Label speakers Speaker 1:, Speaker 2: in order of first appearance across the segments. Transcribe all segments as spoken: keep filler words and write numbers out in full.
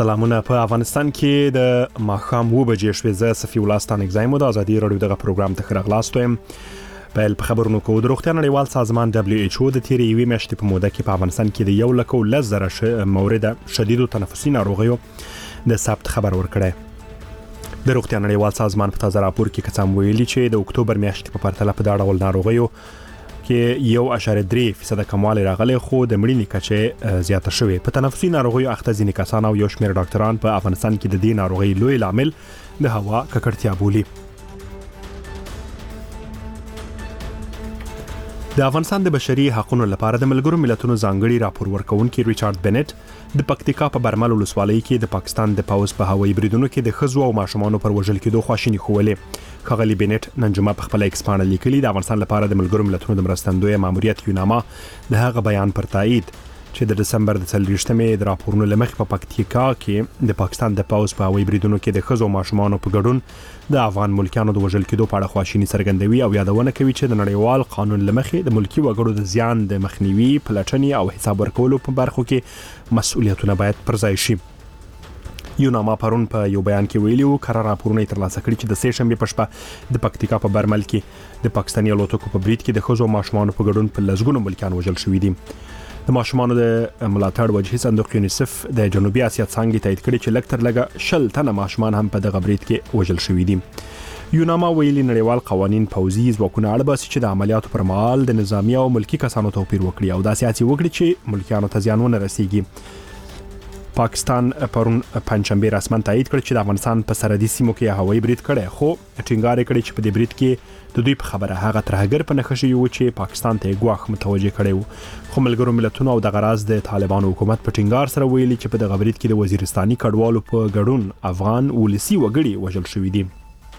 Speaker 1: سلامونه. په افغانستان کې د ماښام اوه بجې شوې. زه صفي الله ستانک زایم د ازادي رادیو دغه پروګرام ته خراغلاست یم. په په خبرونو کې د روغتیا نړیوال سازمان دبليو ایچ او د تیرې یوې میاشتې په موده کې په افغانستان کې د یو لک او لس زره مورد شدیدو تنفسي ناروغیو د ثبت خبر ورکړی. د روغتیا نړیوال سازمان په تازه راپور کې کڅام ویلي چې د اکتوبر میاشتې په پرتله په دا ډول ناروغیو کې یو اشاریه درې فیصد کموالی راغلی، خو د مړینې کچه زیاته شوې. په تنفسي ناروغیو اخته ځینې کسان او یو شمېر ډاکټران په افغانستان کې د دې ناروغۍ لوی لامل د هوا ککړتیا بولي. د افغانستان د بشري حقوقو لپاره د ملګرو ملتونو ځانګړي راپور ورکونکي ریچارډ بنټ د پکتیکا په برمل ولسوالۍ کې د پاکستان د پوځ په هوایي بریدونو کې د ښځو او ماشومانو پر وژل کېدو خواشیني ښوولې. ښاغلي بنټ نن جمعه په خپله ایکس پاڼه لیکلي د افغانستان لپاره د ملګرو ملتونو د مرستندویه ماموریت یوناما د هغه بیان پر تایید چې د دسمبر د څلوېښتمې د راپورونو له مخې په پکتیکا کې د پاکستان د پوځ په هوایي بریدونو کې د ښځو او ماشومانو په ګډون د افغان ملکیانو د وژل کېدو په اړه خواشیني څرګندوي او یادونه کوي چې د نړیوال قانون له مخې د ملکي وګړو د زیان د مخنیوي، پلټنې او حساب ورکولو په برخو کې مسؤلیتونه باید پر ځای شي. یوناما پرون په یو بیان کې ویلي وو کره راپورونه ترلاسه کړي چې د سې شنبې په شپه د پکتیکا په برمل کې د پاکستاني الوتکو په برید کې د ښځو او ماشومانو په ګډون په لسګونو ملکیان وژل شوي دي. د ماشومانو د ملاتړ وجهي صندوق یونیسف د جنوبي اسیا څانګې تایید کړي چې لږ تر لږه شل تنه ماشومان هم په دغه برید کې وژل شوي دي. یوناما ویلي نړیوال قوانین پوځي ځواکونه اړ باسي چې د عملیاتو پر مهال د نظامي او ملکي کسانو توپیر وکړي او داسې هڅې وکړي چې ملکیانو ته زیان ونه رسیږي. پاکستان پرون پنځشنبه رسما تایید کړ چې د افغانستان په سرحدي سیمو کې هوایي برید کړی، خو ټینګار کړی چې په دې برید کې د دوی په خبره هغه ترهګر په نښه شوی و چې پاکستان ته ګواښ متوجه کړی و. خو ملګرو ملتونو او د غراز د طالبانو حکومت په ټینګار سره ویلي چې په دغه برید کې د وزیرستاني کډوالو په ګډون افغان ولسي وګړي وژل شوي دي.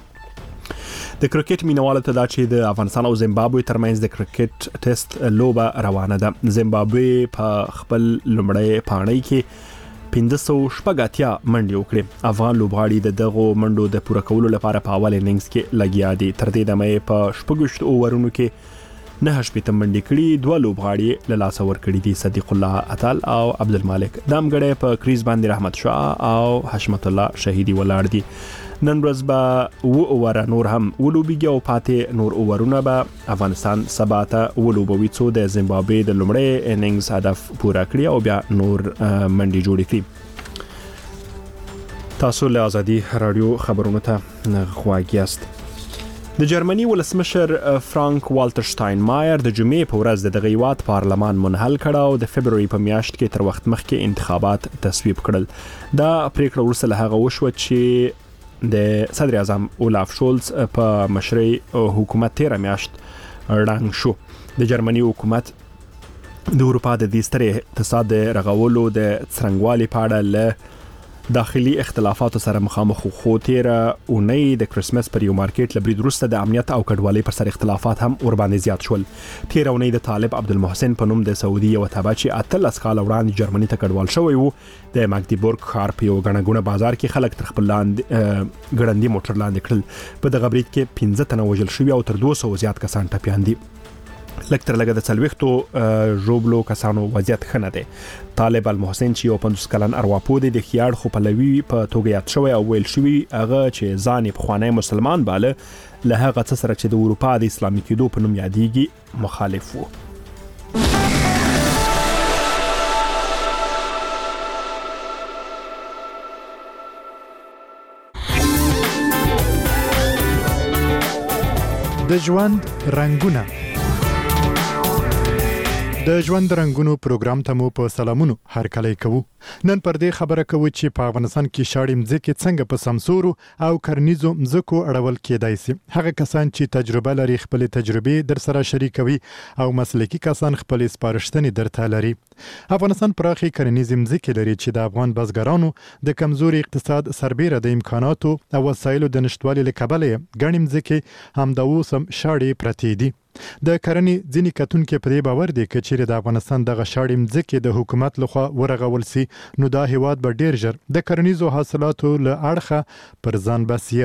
Speaker 1: د کرکټ مینوالو ته دا چې د افغانستان او زیمبابوې ترمنځ د کرکټ ټیسټ لوبه روانه ده. زیمبابوې په خپل لومړی پاڼۍ کې پنځه سوه شپږ اتیا منډې وکړې. افغان لوبغاړي د دغو منډو د پوره کولو لپاره په اول اننګز کې لګیا دي. تر دې دمه یې په شپږ اوورونو کې نهه شپېته منډې کړي. دوه لوبغاړي له لاسه ورکړي دي، صدیق الله اتل او عبدالمالک. دا مګړی په کریز باندې رحمت شاه او حشمت الله شهیدي ولاړ دي. نن ورځ به و اووره نور هم ولوبیږي او پاتې نور اوورونه به افغانستان سبا ته ولوبوي څو د زیمبابوې د لومړی اننګز هدف پوره کړي او بیا نور منډې جوړې کړي. تاسو له ازادي رادیو خبرونو ته غوږ یاست. د جرمني ولسمشر فرانک والټر شتاینمایر د جمعې په ورځ د دغه هیواد پارلمان منحل کړ او د فبروري په میاشت کې تر وخت مخکې انتخابات تصویب کړل. دا پریکړه وروسته له هغه وشوه چې د صدر اعظم اولاف شولز په مشرۍ حکومت تیره میاشت ړنګ شو. د جرمني حکومت د اروپا د دې ستر اقتصاد رغولو د څرنګوالي په اړه له داخلي اختلافاتو سره مخامخ خو تیره اونۍ د کرسمس پر یو مارکیټ له برید وروسته د امنیت او کډوالۍ پر سر اختلافات هم ورباندې زیات شول. تیره اونۍ د طالب عبدالمحسن په نوم د سعودي یو تابع چې اتلس کاله وړاندې جرمني ته کډوال شوی و د ماګدیبورګ ښار په یو ګڼه ګوڼه بازار کې خلک تر خپل لاندې ګړندي موټر لاندې کړل. په دغه برید کې پنځه تنه وژل شوي او تر دوه سوه زیات کسان ټپیان دي. لږ تر لږه د څلوېښتو ژوبلو کسانو وضعیت ښه نه دی. طالب المحسن چې یو پنځوس کلن ارواپوه دی د خیاړ خو پلوي په توګه یاد شوی او ویل شوي هغه چې ځان یې پخوانی مسلمان باله له هغه څه سره چې د اروپا د اسلامي کېدو په نوم یادیږي مخالف و.
Speaker 2: د ژوند رنګونه. د ژوند رنګونو پروګرام ته مو په سلامونو هرکلی کوو. نن پر دې خبره کوو چې په افغانستان کې شاړې مځکې څنګه په سمسورو او کرنیزو مځکو اړول کېدای شي. هغه کسان چې تجربه لري خپل تجربې در سره شریکوي او مسلکي کسان خپل سپارښتنې درته لري. افغانستان پراخي کرنیزې مځکې لري چې د افغان بزګرانو د کمزوري اقتصاد سربیره د امکاناتو او وسایلو د نشټوالي له کبله ګڼې مځکې همدا اوس هم شاړې پرتې دي. د کرنې ځینې کتونکي په دې باور دي چې چیرې د افغانستان دغه شاړې مځکې د حکومت لخوا ورغول سي نو دا هیواد به ډیر ژر د کرنیزو حاصلاتو له اړخه پر ځان بسیا سي.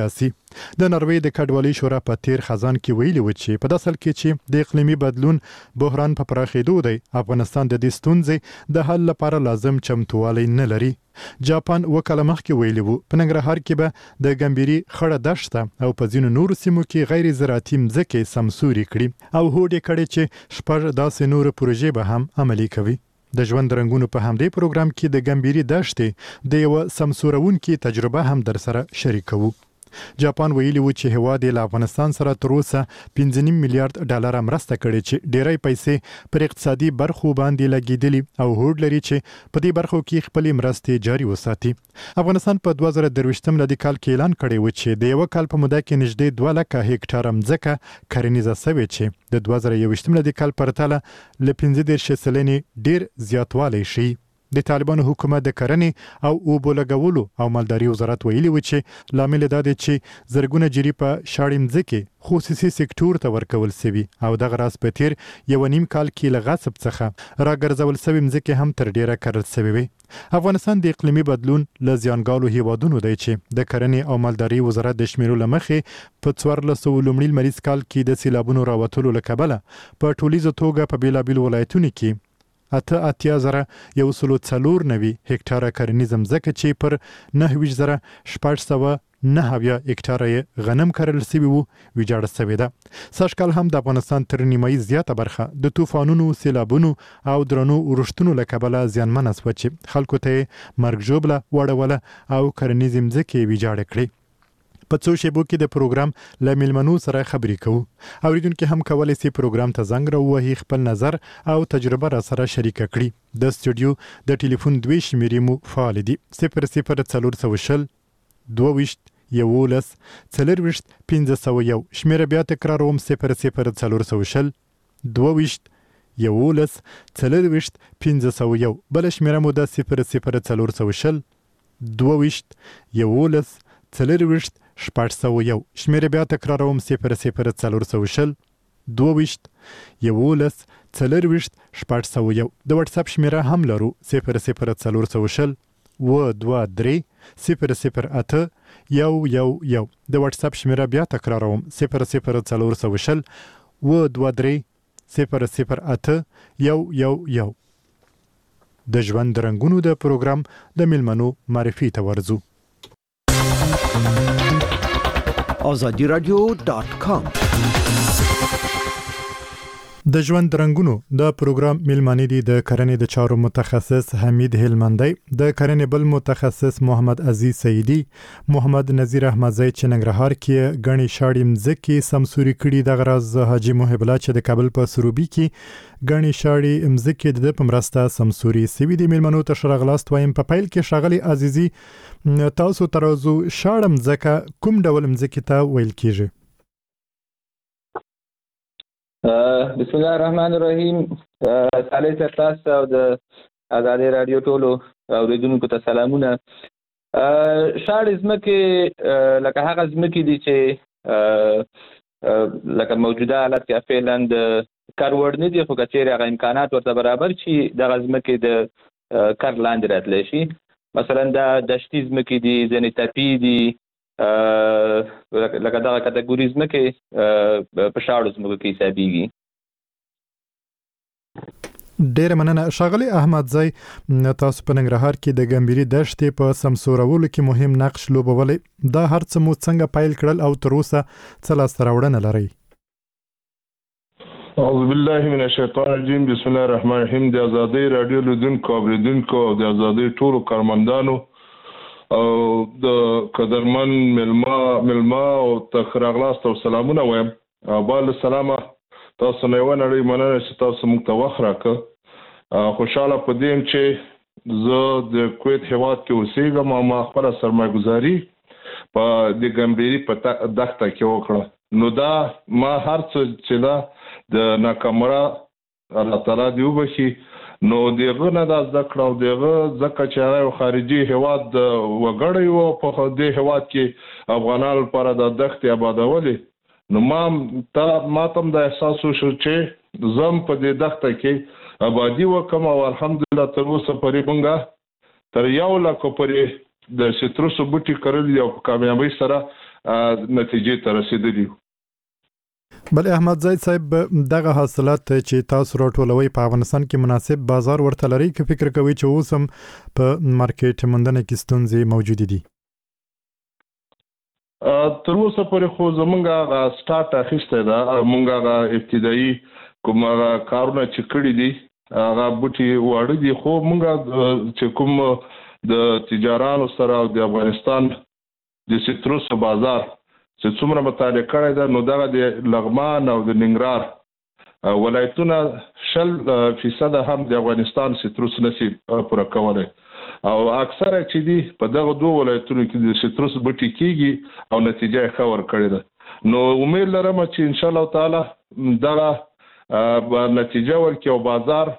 Speaker 2: د نروې د کډوالۍ شورا په تیر خزان کې ویلي و چې په داسل کې چې د اقلیمي بدلون بحران په پراخېدو دی، افغانستان د دې ستونزې د حل لپاره لازم چمتووالی نه لري. جاپان وکاله مخکې ویلي وو په ننګرهار کې به د ګمبيري خړه دشته او په ځینو نورو سیمو کې غیر زراعتي مځکې سمسوري کړي او هوډ یې کړی چې شپږ داسې نور پروژې به هم عملي کوي. د ژوند رنګونو په همدې پروګرام کې د ګمبيري دشتې د یو سمسورونکي تجربه هم در سره شریکوو. جاپان ویلي و چې هواد له افغانستان سره تر اوسه پنځه نیم میلیارډ ډالر مرسته کړې چې ډېری پیسې پر اقتصادي برخو باندې لګېدلي او هوډ لري چې په دې برخو کې خپل مرستې جاري وساتي. افغانستان په دوه زره درویشتم لدی کال کې اعلان کړی و چې د یو کال په موده کې نږدې دوه لکه هکټاره مځکه کرنیزه سوې چې د دوه زره یوویشتم لدی کال پرتله له پنځه دېرش سلنې ډېر زیاتوالی شي. د طالبانو حکومت د کرنې او اوبو لګولو او مالداري وزارت ویلي و چې لامل دا دی چې زرګونه جری په شاړې مځکې خصوصي سکتور ته ورکول شوي او دغه راز په تیر یو نیم کال کې له غصب څخه راګرځول شوي مځکې هم تر ډیره کرل شوي وي. افغانستان د اقلیمي بدلون له زیانګالو هیوادونو دی چې د کرنې او مالداري وزارت د شمیرو له مخې په څوارلس سوه لومړي لمریز کال کې د سیلابونو راوتلو له کبله په ټولیزه توګه په بیلابیلو ولایتونو کې اته اتیا زره یو سلو څلور نوي هکټاره کرنیزه مځکه چې پر نهه ویشت زره شپږ سوه نهه اویا هکټاره غنم کرل شوي وو ویجاړه شوې ده. سږکال هم د افغانستان تر نیمایي زیاته برخه د طوفانونو، سیلابونو او درنو اورښتونو له کبله زیانمنه شوه چې خلکو ته یې مرګ ژوبله وړوله او کرنیزې مځکې ویجاړې کړې. په څو شیبو کې د پروګرام له میلمنو سره خبرې کوو. اوریدونکو هم کولی شي پروګرام ته زنګ راووهي، خپل نظر او تجربه را سره شریکه کړي. د سټوډیو د ټلیفون دوی شمیرې مو فعال دي: صفر صفر څلور سوه شل دوه ویشت یولس څلرویشت پنځه سوه یو. شمیره بیا تکراروم: صفر صفر څلور سوه شل دوه ویشت یولس څلرویشت پنځه سوه یو. بله شمیره مو ده: صفر صفر څلور سوه شل دوه ویشت یولس څلرویشت شپږ سوه یو. شمیره بیا تکراروم: صفر صفر څلور سوه شل دوه ویشت یولس څلرویشت شپږ سوه یو. د واتس اپ شمیره هم لرو: صفر صفر څلور سوه شل اوه دوه درې صفر صفر اته یو یو یو. د واتس اپ شمیره بیا تکراروم: صفر صفر څلور سوه شل اوه دوه درې صفر صفر اته یو یو یو. د ژوند رنګونو د پروګرام د میلمنو معرفي ته ورځو.
Speaker 3: آزادی رادیو ډاټ کام.
Speaker 2: د ژوند رنګونو د پروګرام میلمانه دي د کرنې د چارو متخصص حمید هلمندی، د کرنې بل متخصص محمد عزیز سیدی، محمد نذیر احمدزی چې ننګرهار کې غنی شاړې مځکې سمسوري کړي، د غراز حاجی محب الله چې د کابل په سروبي کې غنی شاړې مځکې د پمرسته سمسوري سوي دي. میلمنو ته شرغلاست وایم. په پیل کې شاغلی عزیزی تاسو ترازو شاړه مځکه کوم ډول مځکې ته ویل کیږي؟
Speaker 4: بسم الله الرحمن الرحیم. تعالی تاسو او د آزادی رادیو ټولو اوریدونکو ته سلامونه. شاړې ځمکې لکه هغه ځمکې دي چې لکه موجوده حالت کې فعلا د کار وړ نه دي، خو که چیرې هغه امکانات ورته برابر شي دغه ځمکې د کار لاندې راتلی شي. مثلا دا دشتي ځمکې دي، ځینې تپي دي، لکه دغه کټګوري ځمکې په شاړو ځمکو کې حسابېږي.
Speaker 2: ډېره مننه. ښاغلی احمدزی، تاسو په ننګرهار کې د ګمبيري دښتې په سمسورولو کې مهم نقش لوبولی. دا هر څه مو څنګه پیل کړل او تر اوسه څه لاسته راوړنه لرئ؟
Speaker 5: اعوذ بالله من الشیطان الرجیم. بسم الله الرحمن الرحیم. د آزادی رادیو لیدونکو اوریدونکو او د آزادی ټولو کارمندانو او د قدرمن ملما ملما او تخراغلاست او سلامونه وایم. بال سلامه تاسو نه ونړی مننه چې تاسو موږ ته وخت راکړه. خوشاله پدیم چې زه د کویت هیواد کې اوسېږم او ما خپل سرمایه‌ګذاري په د ګمبيري په دښته کې وکړه. نو دا ما هر څه چې دا د ناکامره الله تعالی دی وبخي. نو دغه نه د ذکر او دغه ځکه چې هغه خارجي هیواد وګړی وو په دې هیواد کې افغانانو لپاره د دښتې آبادولې. نو ما ته ماتم د احساس وشو چې زم په دې دښته کې آبادی وکم او الحمدلله تر اوسه پرې مونږه تر یو لک پرې د سټروسو بوټي کرل او په کامیابی سره نتیجې ته رسیدلی.
Speaker 2: بل احمد زید صاحب دغه حاصلات چې تاسو راټولوي په افغانستان کې مناسب بازار ورته لري که فکر کوي چې اوس هم په مارکیټ موندنه کې ستونزې موجود دي؟
Speaker 5: تر اوسه پورې خو زمونږه سٹارټ اخیسته ده، مونږه ابتدایي کوم کارونه چې کړی دي هغه بوټي واړه دي، خو مونږه چې کوم د تجارانو سره او د افغانستان د سیتروس بازار چې څومره مطالعه کړی ده، نو دغه د لغمان او د ننګرهار ولایتونه شل فیصد هم د افغانستان سیتروس نشي پوره کولی، او اکثره چې دي په دغه دوه ولایتونو کې د سیتروس بوټي کېږي او نتیجه یې ښه ورکړې ده. نو امید لرم چې ان شاء الله تعالی دغه نتیجه ورکړي او بازار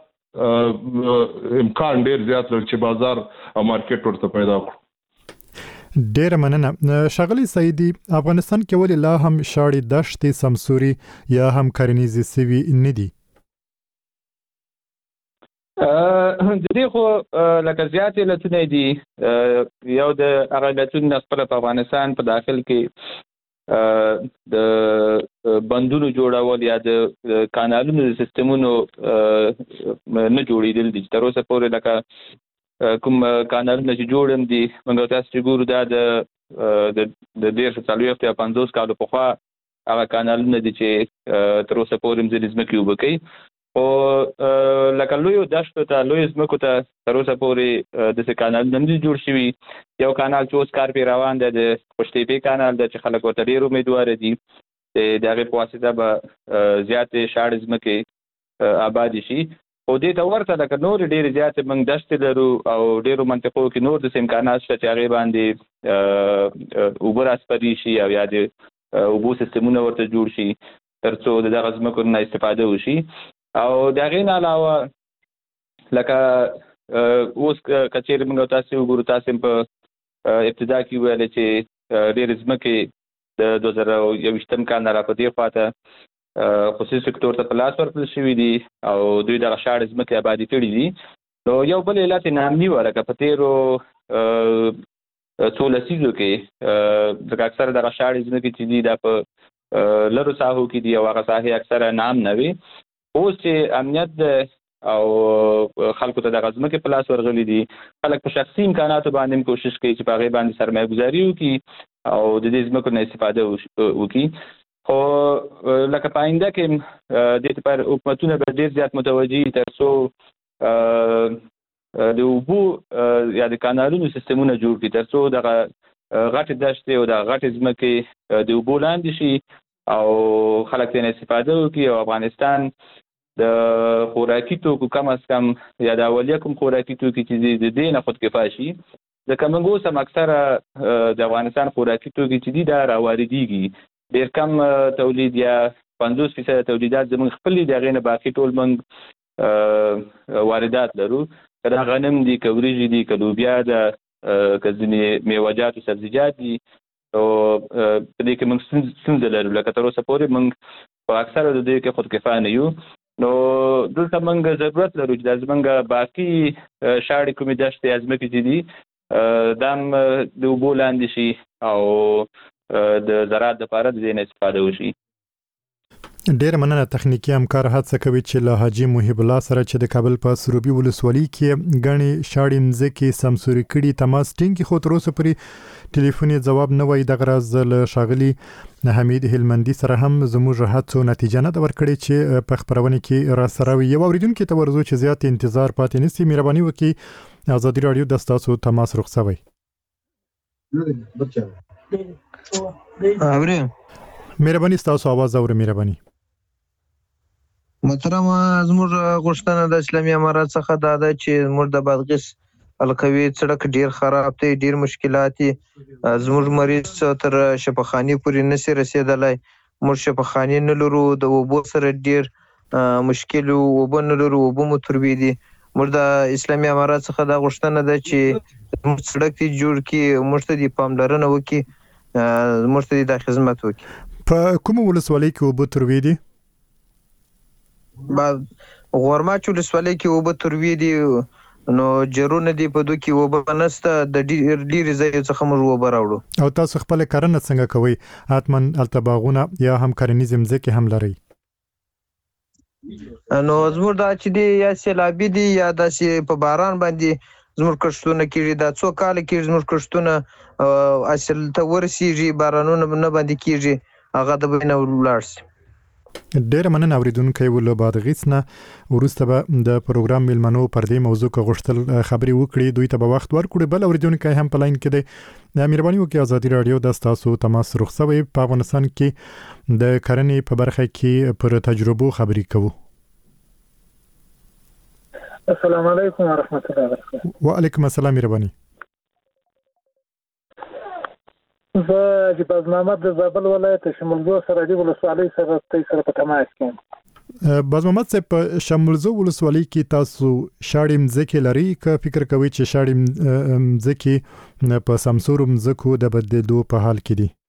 Speaker 5: امکان ډیر زیات لري چې بازار او مارکیټ ورته پیدا کړو.
Speaker 2: ډیر مننه. ښاغلی سعیدي، افغانستان کې ولې لا هم شاړې دښتې سمسوري یا هم کرنیزې سوي نه دي؟
Speaker 4: د دې خو لکه زیات علتونه دي. یو د هغه علتونه خپله په افغانستان په داخل کې د بندونو جوړول یا د کانالونو د سیستمونو نه جوړېدل دي. تر اوسه پورې لکه کوم کانالونه چې جوړ هم دي، موږ تاسو چې ګورو دا د د دېرش څلوېښت یا پنځوس کالو پخوا هغه کانالونه دي چې تر اوسه پورې هم ځینې ځمکې اوبه کوي. خو لکه لویو دښتو ته، لویو ځمکو ته تر اوسه پورې داسې کانالونه نه دي جوړ شوي. یو کانال چې اوس کار پرې روان دی د خوشتېپې کانال دی چې خلک ورته ډېر امیدواره دي د هغې په واسطه به زیاتې شاړې ځمکې آبادې شي. خو دې ته ورته لکه نورې ډېرې زیاتې موږ دښتې لرو او ډېرو منطقو کې نور داسې امکانات شته چې هغې باندې اوبه راسپري شي او یا د اوبو سیستمونه ورته جوړ شي تر څو د دغه ځمکو نه استفاده وشي. او د هغې نه علاوه لکه اوس که چېرې موږ تاسې وګورو، تاسې په ابتدا کې وویلې چې ډېرې ځمکې د دوه زره یوویشتم کال نه را په دې خواته خصوصي سکتور ته په لاس ورکړل شوي دي او دوی دغه شاړې ځمکې آبادي کړي دي. نو یو بل علت یې نامني وه، لکه په تېرو څو لسیزو کې ځکه اکثره دغه شاړې ځمکې چې دي دا په لرو ساحو کې دي او هغه ساحې اکثره نام نه وي. اوس چې امنیت ده او خلکو ته دغه ځمکې په لاس ورغلي دي، خلک په شخصي امکاناتو باندې هم کوشش کوي چې په هغې باندې سرمایه ګزاري وکړي او د دې ځمکو نه استفاده وکړي. خو لکه په آینده کې دې لپاره حکومتونه به ډېر زیات متوجه وي تر څو د اوبو یا د کانالونو سیستمونه جوړ کړي، تر څو دغه غټې دښتې او دغه غټې ځمکې د اوبو لاندې شي او خلک ترې استفاده وکړي او افغانستان د خوراکي توکو کم از کم یا د اولیه کوم خوراکي توکي چې دي د دې نه خودکفا شي. ځکه موږ اوس هم اکثره د افغانستان خوراکي توکي چې دي دا راواردېږي، ډېر کم تولید یا پنځوس فیصده تولیدات زموږ خپل دي، د هغې نه باقي ټول موږ واردات لرو، که دا غنم دي، که وریژې دي، که لوبیا ده، که ځینې میوهجات او سبزیجات دي. او په دې کې موږ ستونزه لرو، لکه تر اوسه پورې موږ په اکثره د دې کې خودکفا نه یو. نو دلته موږ ضرورت لرو چې دا زموږ باقي شاړې کومې دښتې یا ځمکې چې دي دا هم د اوبو لاندې شي او د زراعت لپاره د دې نه استفاده وشي.
Speaker 2: ډیر مننه. تخنیکی همکار هڅه کوي چې له حاجی محب الله سره چې د کابل په سروبي ولسوالۍ کې غني شاړې مځکې سمسوري کړي تماس ټینګ خو تر اوسه پورې ټلیفوني جواب نه وای. د غرض له شاغلي حمید هلمندي سره هم زموږ هڅو نتیجه نه ورکړي چې په خبرونه کې را سره وي. یو اوریدونکو ته ورزو چې زیات انتظار پاتې نسی، مهرباني وکړئ ازادي رادیو د تاسو تماس رخصوي.
Speaker 6: اوري
Speaker 2: مهرباني تاسو आवाज اورئ. مهرباني
Speaker 6: محترم، زموږ غوښتنه د اسلامي امارات څخه دا ده چې موږ د بادغیس القوي سړک ډیر خراب دی، ډیر مشکلات دي. زموږ مریض تر شفاخاني پورې نشي رسیدلای. موږ شفاخاني نه لرو، د اوبو سره ډیر مشکل اوبه نه لرو، اوبه مو تروي دي. موږ د اسلامي امارات څخه دا غوښتنه ده چې موږ سړک ته جوړ کړي، موږ ته د پاملرنه وکړي، موږ ته د خدمت وکړي.
Speaker 2: په کوم ولسوالۍ کې اوبه تروي دي؟
Speaker 6: با غورماچ ولسوالۍ کې اوبه تروي دي، نو جرونه دی په دوه کې وبه نسته د ډیر ډیر ځای څخه موږ وبه راوړو.
Speaker 2: او تاسو خپل کرنه څنګه کوي؟ اتمن التباغونه یا هم کرنیزم ځکه هم لري؟
Speaker 6: نو زموږ دا چې دی یا سیلابي دی یا داسې په باران باندې زموږ کښتونه کېږي، دا څو کاله کېږي زموږ کښتونه اصل ته ورسیږي، بارانونه نه باندې کېږي، هغه د بینه ولاړ شي.
Speaker 2: ډېر مننه اوریدونکو له بادغیس نه. وروسته به د پروګرام میلمنو پر دې موضوع کې غوښتل خبري وکړي، دوی ته به وخت ورکړي. بل اوریدونکو هم په لاین کې دی. مهرباني وکړئ ازادي رادیو د تاسو تماس رخصوي په افغانستان کې د کرنې په برخه کې پر تجربو خبري کوو.
Speaker 7: السلام علیکم ورحمت الله وبرکاته.
Speaker 2: وعلیکم السلام. مهرباني.
Speaker 7: زه د باز محمد د زابل ولایت شمولزو سره د ولسوالۍ سره تاسو سره په تماس کې.
Speaker 2: باز محمد صاحب په شمولزو ولسوالۍ کې تاسو شاړې مځکې لري که فکر کوئ چې شاړې مځکې په سمسور مځکو د بدلېدو په حال کې دي؟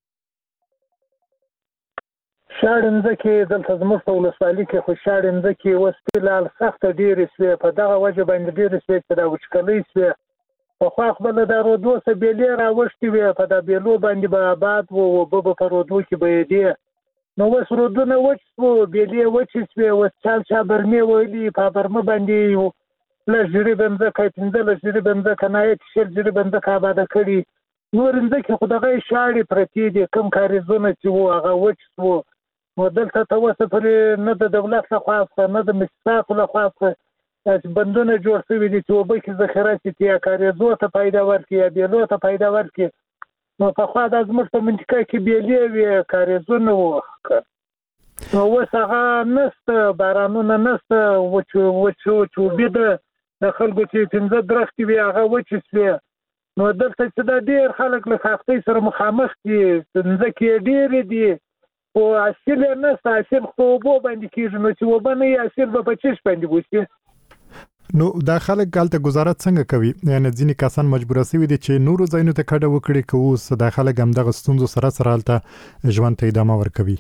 Speaker 7: شاړې مځکې دلته زموږ په ولسوالۍ کې خو شاړې مځکې اوس فلحال سخته ډېرې شوې، په دغه وجه باندې ډېرې شوې چې دا وچکالۍ شوې. پخوا خپله د رودو څخه بیلې راوښتې وې، په دا بیلو باندې به آباد وو، اوبه به په رودو کې بهېدې. نو اوس رودونه وچ شو، بیلې وچې شوې، اوس چال چا برمې ویلي، په برمه باندې لږ جریبه مځکه پنځلس جریبه مځکه نهایت شل جریبه مځکه آباده کړي. نورې مځکې خو دغه شاړې پرتې دي، کوم کاریزونه چې وو هغه وچ شو. نو دلته ته اوسه پورې نه د دولت لخوا څخه نه د مستحقو لخوا څخه بندونه جوړ شوي دي چې اوبه کې ذخیره شي، یا کاریزو ته پیدا ورکړي یا بیلو ته پیدا ورکړي. نو پخوا دا زموږ په منطقه کې بیلې وې، کاریزونه وو، نو اوس هغه نشته، بارانونه نشته، وچ وچ وچ اوبه ده، د خلکو چې پنځه درختې وي هغه وچې شوې. نو دلته چې دا ډېر خلک له سختۍ سره مخامخ دي، مځکې ډېرې دي خو حاصل یې نشته. حاصل خو اوبو باندې کېږي، نو چې اوبه نه وي حاصل به په چش باندې وشي.
Speaker 2: نو دا خلک هلته ګزاره څنګه کوي؟ یعنې ځینې کسان مجبوره شوي دي چې نورو ځایونو ته کډه وکړي، که اوس دا خلک همدغه ستونزو سره سره هلته ژوند ته ادامه ورکوي؟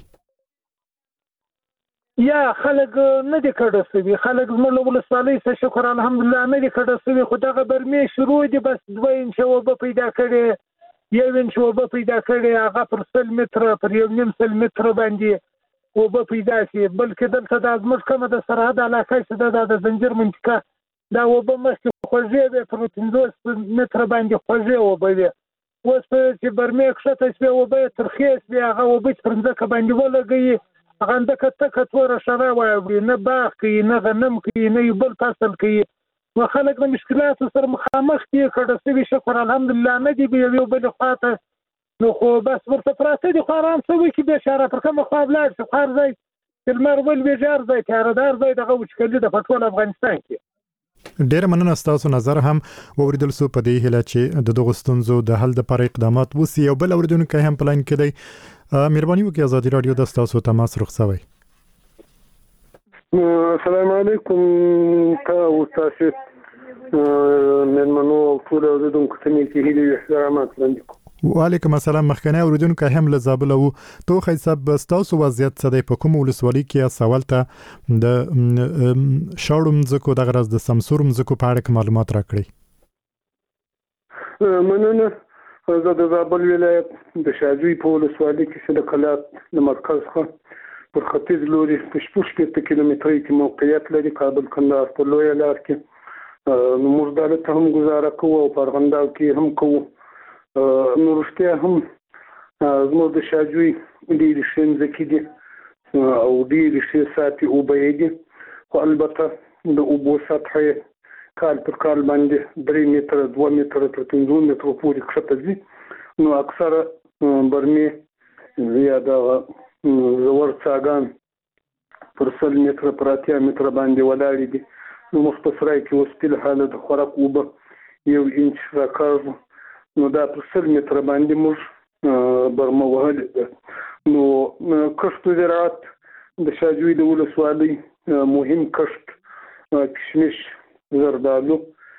Speaker 7: یا خلک نه دي کډه شوي، خلک زموږ له ولسوالۍ څخه شکر الحمدلله نه دي کډه شوي، خو دغه برمې شروع دي، بس دوه انچه اوبه پیدا کړي، یو انچ اوبه پیدا کړي، هغه پر سل متره پر یو نیم سل متره باندې اوبه پیدا شي. بلکې دلته دا زموږ کومه د سرحد علاقه چې ده د زنجیر منطقه، دا اوبه مخکې خوږې وې، پر پنځوس متره باندې خوږې اوبه وې. اوس چې برمې کښته شوې اوبه یې ترخې شوې، هغه اوبه چې پر مځکه باندې ولګوي هغه مځکه تکه توره شره واوړي، نه باغ کوي نه غنم کوي نه یو بل فصل کوي. نو خلک د مشکلاتو سره مخامخ دي، کډه شوي شکر الحمدلله نه دي یو بل خواته. نو خو بس ورته پراته دي، خو ارام څه وکړي بېچاره، پر کومه خوا ولاړ شي، خو هر ځای چې لمر ولوېږي، هر ځای تیارهدار ځای دغه وچکالي ده په ټول افغانستان کې.
Speaker 2: ډېره مننه ستاسو نظر هم واوریدل سو په دې هیله چې د دغو ستونزو د حل لپاره اقدامات وسي. یو بل اوریدونکی هم په لاین کې دی. مهرباني وکړئ ازادي رادیو د ستاسو تماس رخصوي.
Speaker 8: السلام علیکم تا تاسو مېلمنو ټول اوریدونکو ته مې هیلې او احترامات وړاندې کوم.
Speaker 2: وعلیکم السلام. مخکنی اوریدونکو هم له زابل وو. تو حساب ستاسو وضعیت څه دی؟ په کوم ولسوالۍ کې سوال ته د شاړو مځکو د غرض د سمسور مځکو په اړه معلومات راکړئ.
Speaker 8: مننه. زه د زابل ولایت د شاجوی په ولسوالۍ کې د کلات د مرکز څخه پر ختیځ لوري په شپږ شپېته کیلومترۍ کې موقعیت لري، کابل کندهار په لویه لار کې. نو موږ دلته هم گزاره کوو او په ارغنداو کې هم کوو. نو رښتیا هم زموږ د شاجوی ډېرې ښې مځکې دي او ډېرې ښې ساتي اوبه دي، خو البته د اوبو سطحه یې کال پر کال باندې درې متره دوه متره تر پنځو مترو پورې کښته ځي. نو اکثره برمې یا دغه ژور څاګان پر سل متره پر اتیا متره باندې ولاړې دي. نو موږ په سرای کې اوس فلحال د خوراک اوبه یو انچ راکاږو، نو دا پر سل متره باندې موږ برمه وهلې ده. نو کښت زراعت د شاجوی د ولسوالۍ مهم کښت کشمش، زردالو،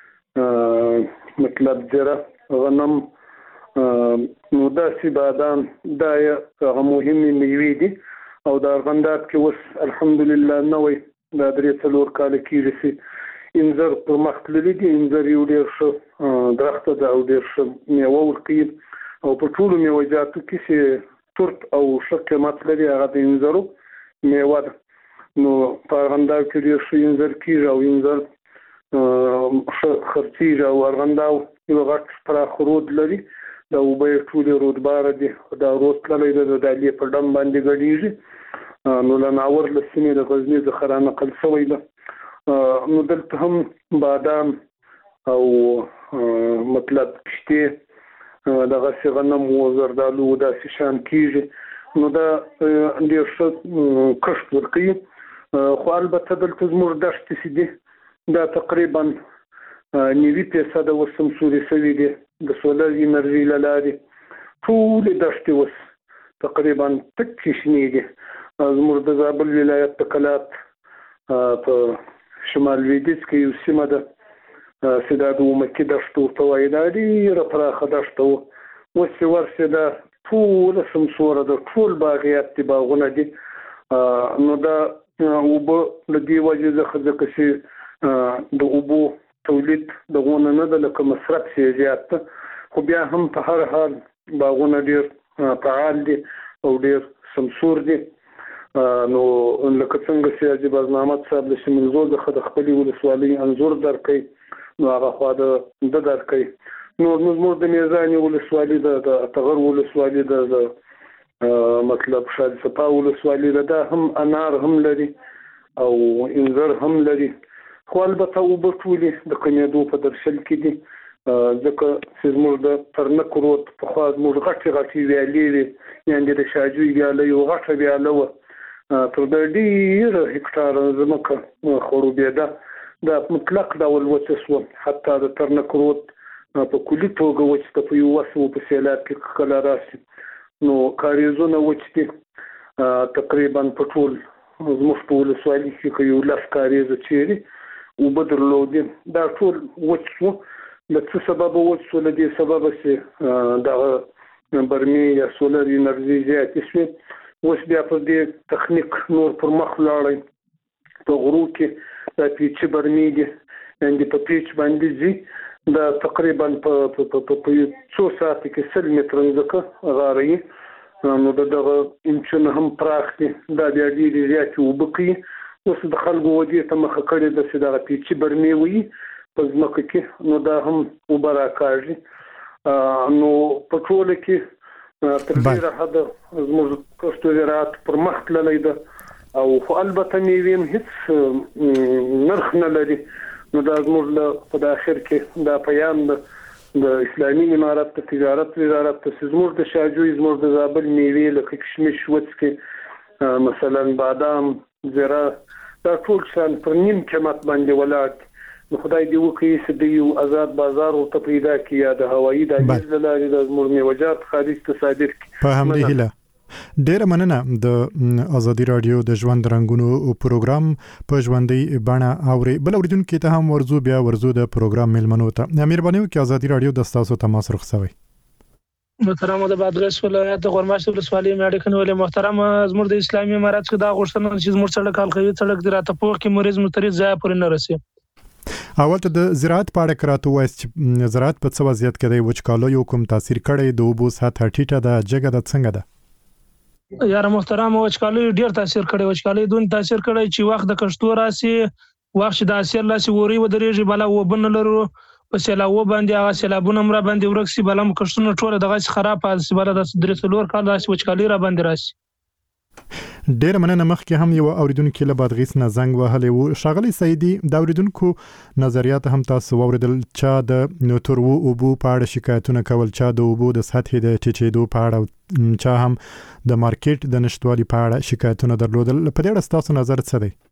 Speaker 8: مطلب زیره، غنم، نو داسې بادام، دا هغه مهمې میوې دي. او د ارغنداب کې اوس الحمدلله نوی دا درې څلور کاله کېږي چې انځر پر مخ تللی دي. انځر یو ډېر ښه درخته ده او ډېر ښه میوه ورکوي او په ټولو میوه‌جاتو کې چې ترت او ښه قیمت لري هغه د انځرو میوه ده. نو په ارغنداو کې ډېر ښه انځر کېږي او انځر ښه خرڅېږي او ارغنداو یو غټ پراخ رود لري. دا اوبه یې ټولې رودباره دي. دا رود تللی ده د دالې په ډم باندې ګډېږي. نو له ناور له سیمې د غزني څخه رانقل شوی ده. نو دلته هم بادام او مطلب کشتې دغسې غنم و زردالو داسې شیان کېږي. نو دا ډېر ښه کښت ورکوي. خو البته دلته زموږ دښتې چې دي دا تقریبا نوي فیصده اوس سمسوري شوي دي د سولر انرژي له لارې. ټولې دښتې اوس تقریبا تکې شنې دي. زموږ د زابل ولایت د کلات په شمال لویدیځ کې یو سیمه ده چې دا د اومکي دښته ورته وایي. دا ډېره پراخه دښته وه. اوس چې ورسې دا ټوله سمسوره ده، ټول باغیات دي، باغونه دي. نو دا اوبه له دې وجې څخه ځکه چې د اوبو تولید دغونه نه ده لکه مصرف چې زیات ده، خو بیا هم په هر حال باغونه ډېر فعال دي او ډېر سمسور دي. نو لکه څنګه چې حاجي بازنامت صاحب د شمنزو څخه د خپلې ولسوالۍ انځور درکوي، نو هغه خوا د ده درکوي. نو زموږ د میزانې ولسوالي ده، د اتغر ولسوالي ده، د مطلب شادي صفا ولسوالي ده، دا هم انار هم لري او انځر هم لري. خو البته اوبه ټولې د کمېدو په درشل کې دي، ځکه چې زموږ د ترنک رود پخوا زموږ غټې غټې ویالې وې، یعنې د شاجوی ویاله یو غټه ویاله وه، تر د ډېره هکټاره ځمکه خړوبېده. دا مطلق ډول وچه شوه. حتی د ترنک رود په کلي توګه وچ ته په یو وس و په سیلاب کې کله راشي. نو کاریزونه وچ دي. تقریبا په ټول زموږ په ولسوالي کې که یو لس کاریزه چیرې اوبه درلودې، دا ټول وچ شو. له څه سببه وچ شو؟ له دې سببه چې دغه برمې یا سولر انرژي زیاتې شوې. اوس بیا په دې تخنیک نور پر مخ لاړی. په غرو کې دا پیچې برمې دي، یعنې په پیچ باندې ځي. دا تقریبا په څو ساعته کې سل متره ځمکه غاروي. نو د دغه انچونه هم پراخ دي. دا بیا ډېرې زیاتې اوبه کوي. اوس د خلکو ودې ته مخه کړې ده چې دغه پیچې برمې وي په ځمکه کې، نو دا هم اوبه راکاږي. نو په ټوله کې تر ډېره حده زموږ کښت و زراعت پر مخ تللی ده، او خو البته میوې هم هېڅ نرخ نه لري. نو دا زموږ له په اخر کې دا پیام ده د اسلامي امارت د تجارت وزارت ته چې زموږ د شاجوی، زموږ د زابل میوې لکه کشمش، وڅکې، مثلا بادام، زیره، دا ټول شیان پر نیم قیمت باندې ولاړ دي. نو خدای دې وکړي چې د یو آزاد بازار ورته پیدا کړي، یا د هوایي دهلیز له لارې د زموږ میوه‌جات خارج ته صادر کړي.
Speaker 2: په همدې هیله ډیره مننه. د ازادي رادیو د ژوند رنګونو پروګرام په ژوندۍ بڼه اوري. بل اوریدونکو ته هم ورزو بیا ورزو د پروګرام ملمنو ته مهرباني وکړئ ازادي رادیو د تاسو تماس رخصوي.
Speaker 9: محترم د بادغیس ولایت د غورماش ولسوالۍ مېډیکن ولې محترم زموږ د اسلامي امارت څخه دا غوښتنه چې زموږ سړک حلقوي سړک دی راته پوه کې مریض متریض ځای پورې نه رسي.
Speaker 2: اول ته د زراعت په اړه کراته وایي چې زراعت په څه وضعیت کې دی، وچکالۍ کوم تاثیر کړی، د اوبو سطحه ټیټه ده، جګه ده، څنګه ده؟
Speaker 9: یاره محترم وچکالۍ ډیر تاثیر کړی. وچکالۍ دون تاثیر کړی چې وخت د کښتو راسي، وخت چې د اسیر لاسي ووري ودرېږي، بلا وبن لرو په سیلاب باندې هغه سیلابونه مر باندې ورکسي، بلا کښتونه ټول دغه خراب حالت بلا د درې څلور کال راسي وچکالۍ را باندې راسي.
Speaker 2: ډیر مننه. مخکې هم یو اوریدونکو له بادغیس نه زنګ وهلی و. ښاغلی سعیدي، د اوریدونکو نظریات هم تاسو واوریدل. چا د نوترو اوبو په اړه شکایتونه کول، چا د اوبو د سطحې د ټیټېدو په اړه، چا هم د مارکیټ د نشتوالي په اړه شکایتونه درلودل. په دې اړه تاسو نظر څه دی؟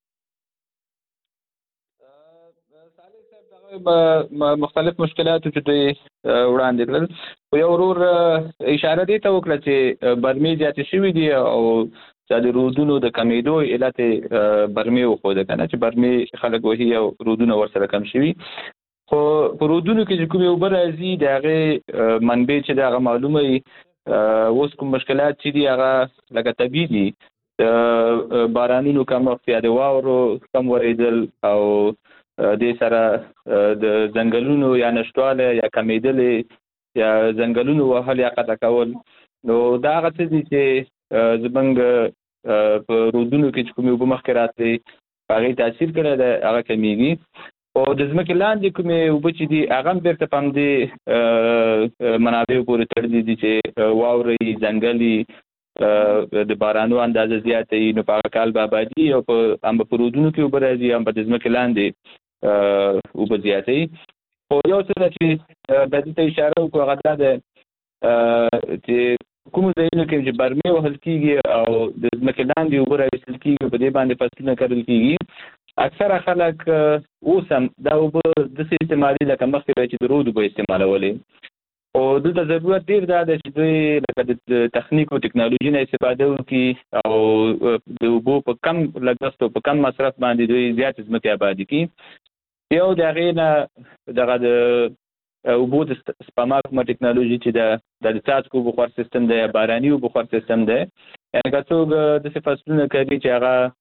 Speaker 4: مختلف مشکلات چې دوی وړاندې کړل، خو یو ورور اشاره دې ته وکړه چې برمې زیاتې شوي دي او چې د رودونو د کمیدو علت برمې وښوده کنه چې برمې خلک وهي او رودونه ورسره کم شوي. خو په رودونو کې چې کومې اوبه راځي د هغې منبع چې د هغه معلومه وي. اوس کوم مشکلات چې دي هغه لکه طبیعي دي، د بارانونو کمښت یا د واورو کم ورېدل او د سره د ځنګلونو یا نشټواله یا کمیدلې یا ځنګلونو وهل یا قطع کول نو دا هغه څه دي چې زمونږ په رودونو کې چې کومې اوبه مخکې راتلې هغې تاثیر کړی دی هغه کمیږي او د ځمکې لاندې کومې اوبه چې دي هغه هم بېرته په همدې منابعو پورې تړلي دي چې واورې ځنګلي د بارانو اندازه زیاته وي نو په هغه کال به آبادي او په هم به په رودونو کې اوبه راځي هم به د ځمکې لاندې اوبه زیاته وي خو یو څه ده چې باید دې ته اشاره وکړو هغه دا ده چې کومو ځایونو کې چې برمې وهل کېږي او د ځمکې لاندې اوبه راویستل کېږي په دې باندې فصلونه کرل کېږي اکثره خلک اوس هم دا اوبه داسې استعمالي لکه مخکې به چې د رود اوبه استعمالولې او دلته ضرورت ډېر دا ده چې دوی لکه د تخنیک او ټکنالوژي نه استفاده وکړي او د اوبو په کم لګښت او په کم مصرف باندې دوی زیاتې ځمکې آبادي کړي یو د هغې نه دغه د اوبو د سپما کومه ټکنالوژي چې ده د څاڅکو اوبو خوار سیستم دی یا باراني اوبو خوار سیستم دی یعنې که څوک داسې فصلونه کوي چې هغه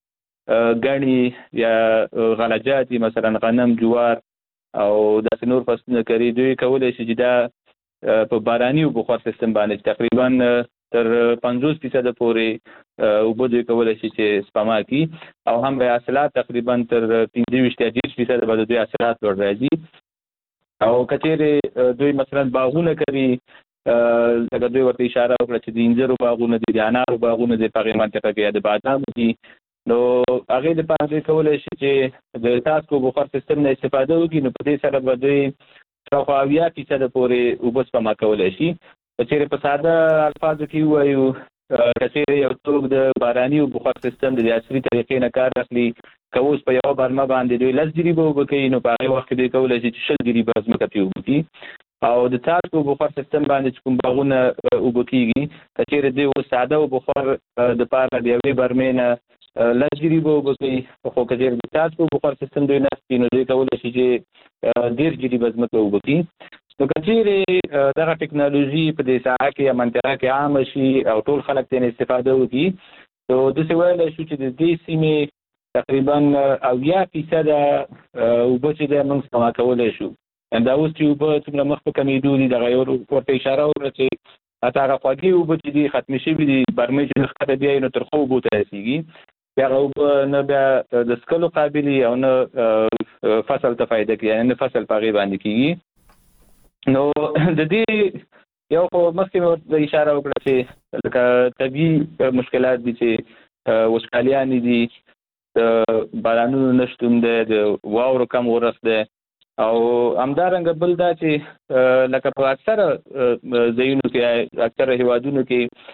Speaker 4: ګڼي یا غلجات دي مثلا غنم جوار او داسې نور فصلونه کوي دوی کولی شي چې دا په باراني اوبو خوار سیستم باندې تقریبا تر پنځوس فیصده پورې اوبه دوی کولی شي چې سپما کړي او هم به حاصلات تقریبا تر پنځه ویشت یا دېرش فیصده به د دوی حاصلات لوړ راځي او که چیرې دوی مثلا باغونه کوي لکه دوی ورته اشاره وکړه چې د انځرو باغونه دي د انارو باغونه دي په هغې منطقه کې یا د بادامو دي نو هغې دپاره دوی کولی شي چې د څاڅکو اوبو خوار سیستم نه استفاده وکړي نو په دې سره به دوی شاوخوا اویا فیصده پورې اوبه سپما کولی شي که چیرې په ساده الفاظو کې ووایو که چیرې یو څوک د باراني اوبو خوار سیستم د عصري طریقې نه کار اخلي که اوس په یوه برمه باندې دوی لس جریبه اوبه کوي نو په هغې وخت کې دوی کولی شي چې شل جریبه ځمکه پرې اوبه کړي او د څاڅکو اوبو خوار سیستم باندې چې کوم باغونه اوبه کېږي که چیرې دوی اوس ساده اوبه خوار دپاره د یوې برمې نه لس جریبه اوبه کوي خو که چیرې د څاڅکو اوبو خوار سیستم دوی نصب کړي نو دوی کولی شي چې دېرش جریبه ځمکه اوبه کړي نو که چیرې دغه ټکنالوژي په دې ساحه کې یا منطقه کې عامه شي او ټول خلک ترې استفاده وکړي نو داسې ویلی شو چې د دې سیمې تقریبا اویا فیصده اوبه چې دی موږ سپما کولی شو دا اوس چې اوبه څومره مخ په کمېدو دي دغه یو ورته اشاره وکړه چې حتی هغه خوږې اوبه چې دي ختمې شوي دي برمې چې ښکته بیایي نو ترخو اوبو ته رسېږي بیا هغه اوبه نه بیا د څښلو قابل او نه فصل ته فایده کوي یعنې نه فصل په هغې باندې کېږي نو د دې یو خو مخکې مې ورته اشاره وکړه چې لکه طبیعي مشکلات دي چې وچکالیانې دي د بارانونو نشتون دی د واورو کم ورښت دی او همدارنګه بل دا چې لکه په اکثره ځایونو کې اکثره هیوادونو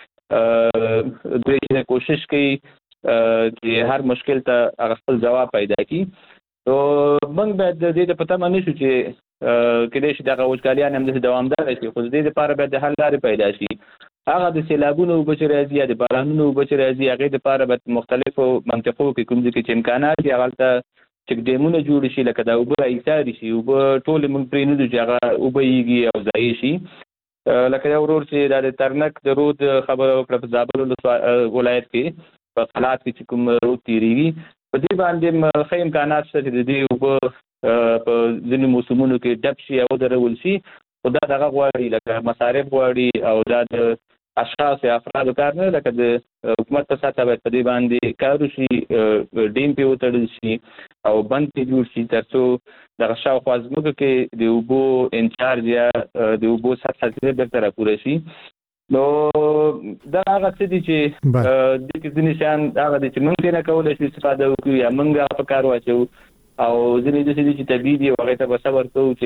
Speaker 4: کې دوی چې کوشش کوي چې هر مشکل ته هغه خپل ځواب پیدا کړي نو موږ باید د دې په تمه نه شو چې کېدای شي دغه وچکالیان هم داسې دوامداره شي خو د دې دپاره باید د حل لارې پیدا شي هغه د سیلابونو اوبه چې راځي یا د بارانونو اوبه چې راځي هغې دپاره باید مختلفو منطقو کې کوم ځای کې چې امکانات دي هغلته چک ډیمونه جوړ شي لکه دا اوبه راایساري شي اوبه ټولې موږ پرېنږدو چې هغه اوبه یېږي او ضایع شي لکه یو ورور چې دا د ترنک د رود خبره وکړه په زابل ولایت کې په قلات کې چې کوم رود تېرېږي په دې باندې ښه امکانات شته چې د دې اوبه په ځینې موسمونو کې ډب شي او ودرول شي خو دا دغه غواړي لکه مصارف غواړي او دا د اشخاص یا افرادو کار نه لکه د حکومت په سطحه باید په دې باندې کار وشي ډیم پرې وتړل شي او بند پرې جوړ شي تر څو دغه شاوخوا ځمکو کې د اوبو انچارج یا د اوبو سطحه چې بېرته راپوره شي نو دا هغه څه دي چې دې کې ځینې شیان هغه دي چې موږ ترې نه کولی شو استفاده وکړو یا موږ هغه په کار واچوو او ځینې داسې دي چې طبیعي دي او هغې ته به صبر کوو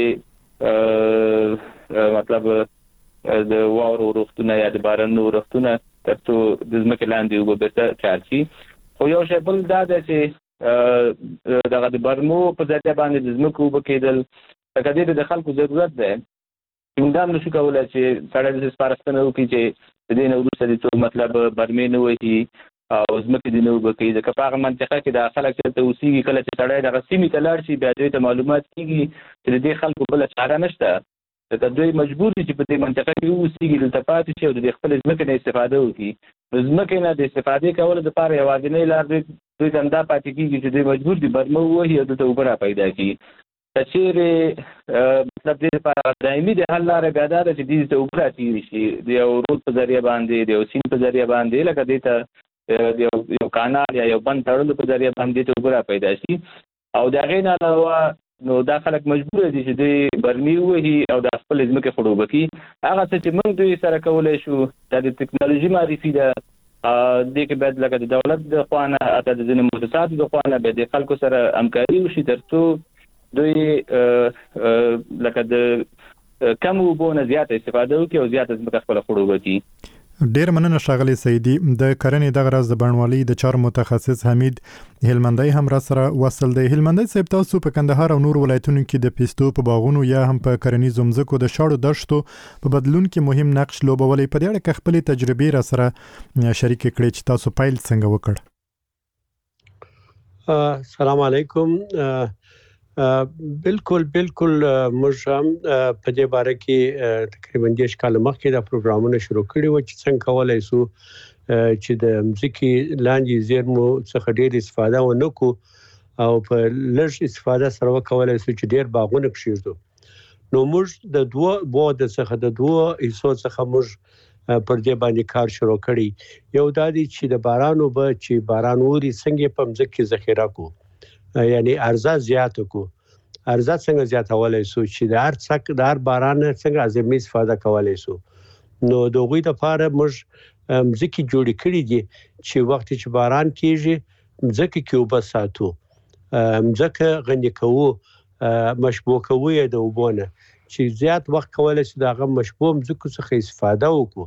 Speaker 4: چې مطلب د واورو ورښتونه یا د بارانونو ورښتونه تر څو د ځمکې لاندې اوبه بېرته چارج شي خو یو شی بل دا دی چې دغه د برمو په ذریعه باندې د ځمکو اوبه کېدل لکه دې ته د خلکو ضرورت دی چې موږ هم نشو کولی چې سړی داسې سپارښتنه وکړي چې د دې نه وروسته دې څوک مطلب برمې نه وهي او ځمکې دې نه اوبه کوي ځکه په هغه منطقه کې دا خلک چې هلته اوسېږي کله چې سړی دغه سیمې ته لاړ شي بیا دوی ته معلومات کېږي چې د دې خلکو بله چاره نشته ځکه دوی مجبور دي چې په دې منطقه کې واوسېږي دلته پاتې شي او د دې خپلې ځمکې نه استفاده وکړي نو ځمکې نه د استفادې کولو دپاره یوازینۍ لار دوی دوی ته همدا پاتې کېږي چې دوی مجبور دي برمه ووهي او دلته اوبه را پیدا کړي. که چیرې مطلب دې لپاره دایمي د حل لاره بیا دا ده چې دې ته اوبه را تېرې شي د یو رود په ذریعه باندې د یو سیند په ذریعه باندې لکه دې ته د یو کانال یا یو بند تړلو په ذریعه باندې دې ته اوبه را پیدا شي. او د هغې نه علاوه نو دا خلک مجبور دي چې دوی برمې ووهي او د خپل ځمکې خړوبه کړي. هغه څه چې موږ دوی سره کولی شو دا د ټکنالوژي معرفي ده. دې کې باید لکه د دولت د خوا نه حتی د ځینې مؤسساتو د خوا نه باید د خلکو سره همکاري وشي تر څو دوی لکه د کم اوبو نه زیاته استفاده وکړي او زیاته ځمکه خپله خړوبه کړي.
Speaker 2: ډیر مننه ښاغلی سیدي. د کرنې دغه راز د بڼوالۍ د چارو متخصص حمید هلمندی هم را سره وصل دی. هلمندی صاحب، تاسو په کندهار او نور ولایتونو کې د پیستو په باغونو یا هم په کرنیزو مځکو د شاړو دښتو په بدلون کې مهم نقش لوبولی. په دې اړه کې خپلې تجربې را سره شریک کړئ چې تاسو پیل څنګه وکړ.
Speaker 10: السلام علیکم. بالکل بالکل موږ هم په دې باره کې تقریبا دیش کال مخکې دا پروګرامونه شروع کړي و چې څنګه کولای شو چې د مځکې لاندې زیرمو څخه ډېر استفاده ونه کړو او په لږ استفاده سره وکولای شو چې ډېر باغونه کښېږدو. نو موږ د دوه بعد څخه د دوه حصو څخه موږ پر دې باندې کار شروع کړی. یو دا دی چې د باران اوبه چې باران اوري څنګه په مځکه ذخیره کړو، یعنی ارزه زیات کو. ارزه څنګه زیاتولای شو چې د هر څک د هر باران څنګه ازمي استفاده کولای شو. نو د غوي د لپاره موږ مځکه جوړ کړی دي چې وخت چې باران کیږي مځکه کې وبس ساتو، مځکه غنی کوو، مشبوع کوو د وبونه چې زیات وخت کولای شي دغه مشبوع مځکه څخه استفاده وکړو.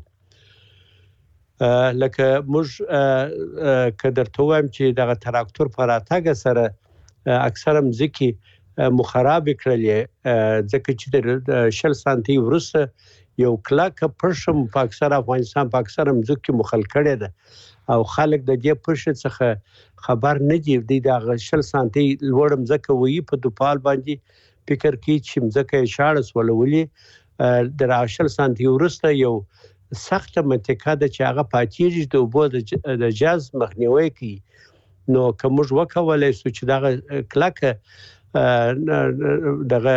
Speaker 10: لکه موږ کدر ته وایم چې دغه تراکتور پر اتګ سره اکثره مځکه مخرب کړلې، ځکه چې د شل سانتي ورسره یو کلاک پرشم په اکثره افغانستان په اکثره مځکه مخل کړي ده او خلک د دې پرشه څخه خبر نه دي. د شل سانتي لوړ مځکه وي په دوپال باندې فکر کوي چې مځکه شاړه سولولې د شل سانتي ورسره یو سخت منطقه ده چې هغه پاتېږي د اوبو د جاز مخنیوي کوي. نو که موږ وکولای شو چې دغه کلکه دغه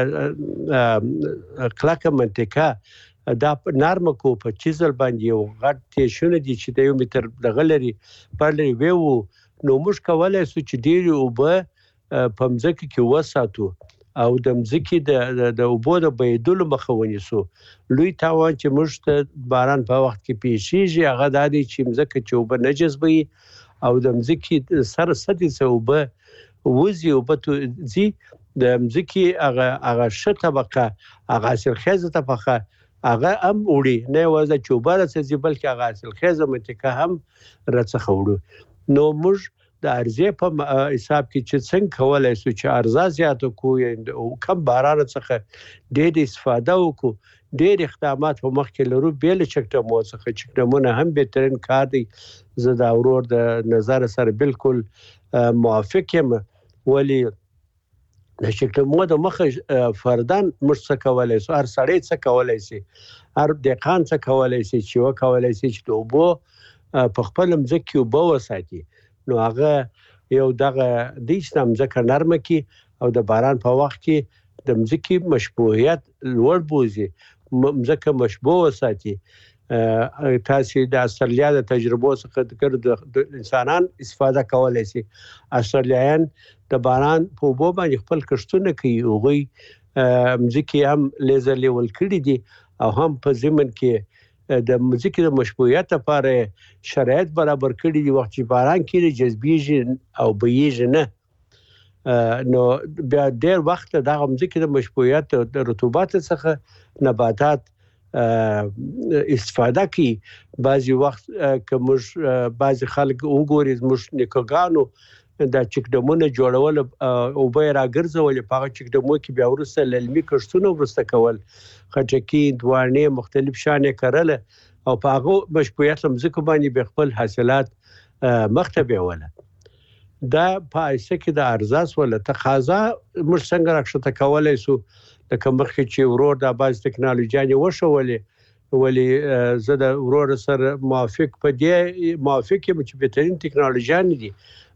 Speaker 10: کلکه منطقه دا نرمه کو په چیزل باندې یو غټ تیشونه دي چې د یو متر دغه لري پر لري ویو، نو موږ کولای شو چې ډېری اوبه په مځکه کې وساتو او د مځکې د د اوبو د بهیدلو مخه ونیسو. لوی تاوان چې موږ ته باران په وخت کې پیښیږي هغه دا دی چې مځکه چې اوبه نه جذبوي او د مځکې سر سطحې څخه اوبه وځي، اوبه ځي د مځکې هغه هغه ښه طبقه، هغه حاصلخیزه طبقه هغه هم وړي، نه یوازې چې اوبه راڅځي بلکې هغه حاصلخیزه منطقه هم راڅخه وړو. نو موږ د ارزه په حساب کې چې څنګه کولای شو چې ارزه زیاته کو او کم باران څخه ډېر استفاده وکړو. ډېر اقدامات په مخ کې لرو، بیل چکټمو څخه چکټمونه هم بهترین کار دی. زه دا ورور د نظر سره بالکل موافق یم، ولی د چکټمو د مخه فردان موږ څه کولای شو، هر سړی څه کولای شي، هر دهقان څه کولای شي چې وکولای شي چې د اوبو په خپل مځکه اوبه وساتي. نو هغه یو دغه د اسلام ځکه نرمه کی او د باران په وخت کې د مځکه مشبوعیت لوړ بوزي، مځکه مشبوع وساتي. تاسو د استرالیا د تجربو څخه د انسانان استفاده کولای شي. استرالیایان د باران په اوبو باندې خپل کښتونه کوي، هغوی مځکه هم لیزر لیول کړي دي او هم په ضمن کې د مځکې د مشبوعیت لپاره شرایط برابر کړي دي. وخت چې باران کېږي جذبیږي او بهیږي نه، نو بیا ډېر وخت دغه مځکې د مشبوعیت د رطوبت څخه نباتات استفاده کوي. بعضی وخت که موږ بعضی خلک وګوري زموږ نیکوګانو دا چکډمونه جوړول او به راګرځول، په هغه چکډمو کې بیا وروسته للمي کښتونه وروسته کول، خټکي دوانې مختلف شانې کرل او په هغه مشبوعیت مځکو باندې به خپل حاصلات مخته بیوله. دا په ایسه کې د ارزاس ولا تقاضا موږ څنګه راښته کولای شو. لکه مخکې چې ورور د باز ټکنالوژي وشولې، ولی زه د ورور سره موافق په دې موافق یم چې بهترین ټکنالوژي دي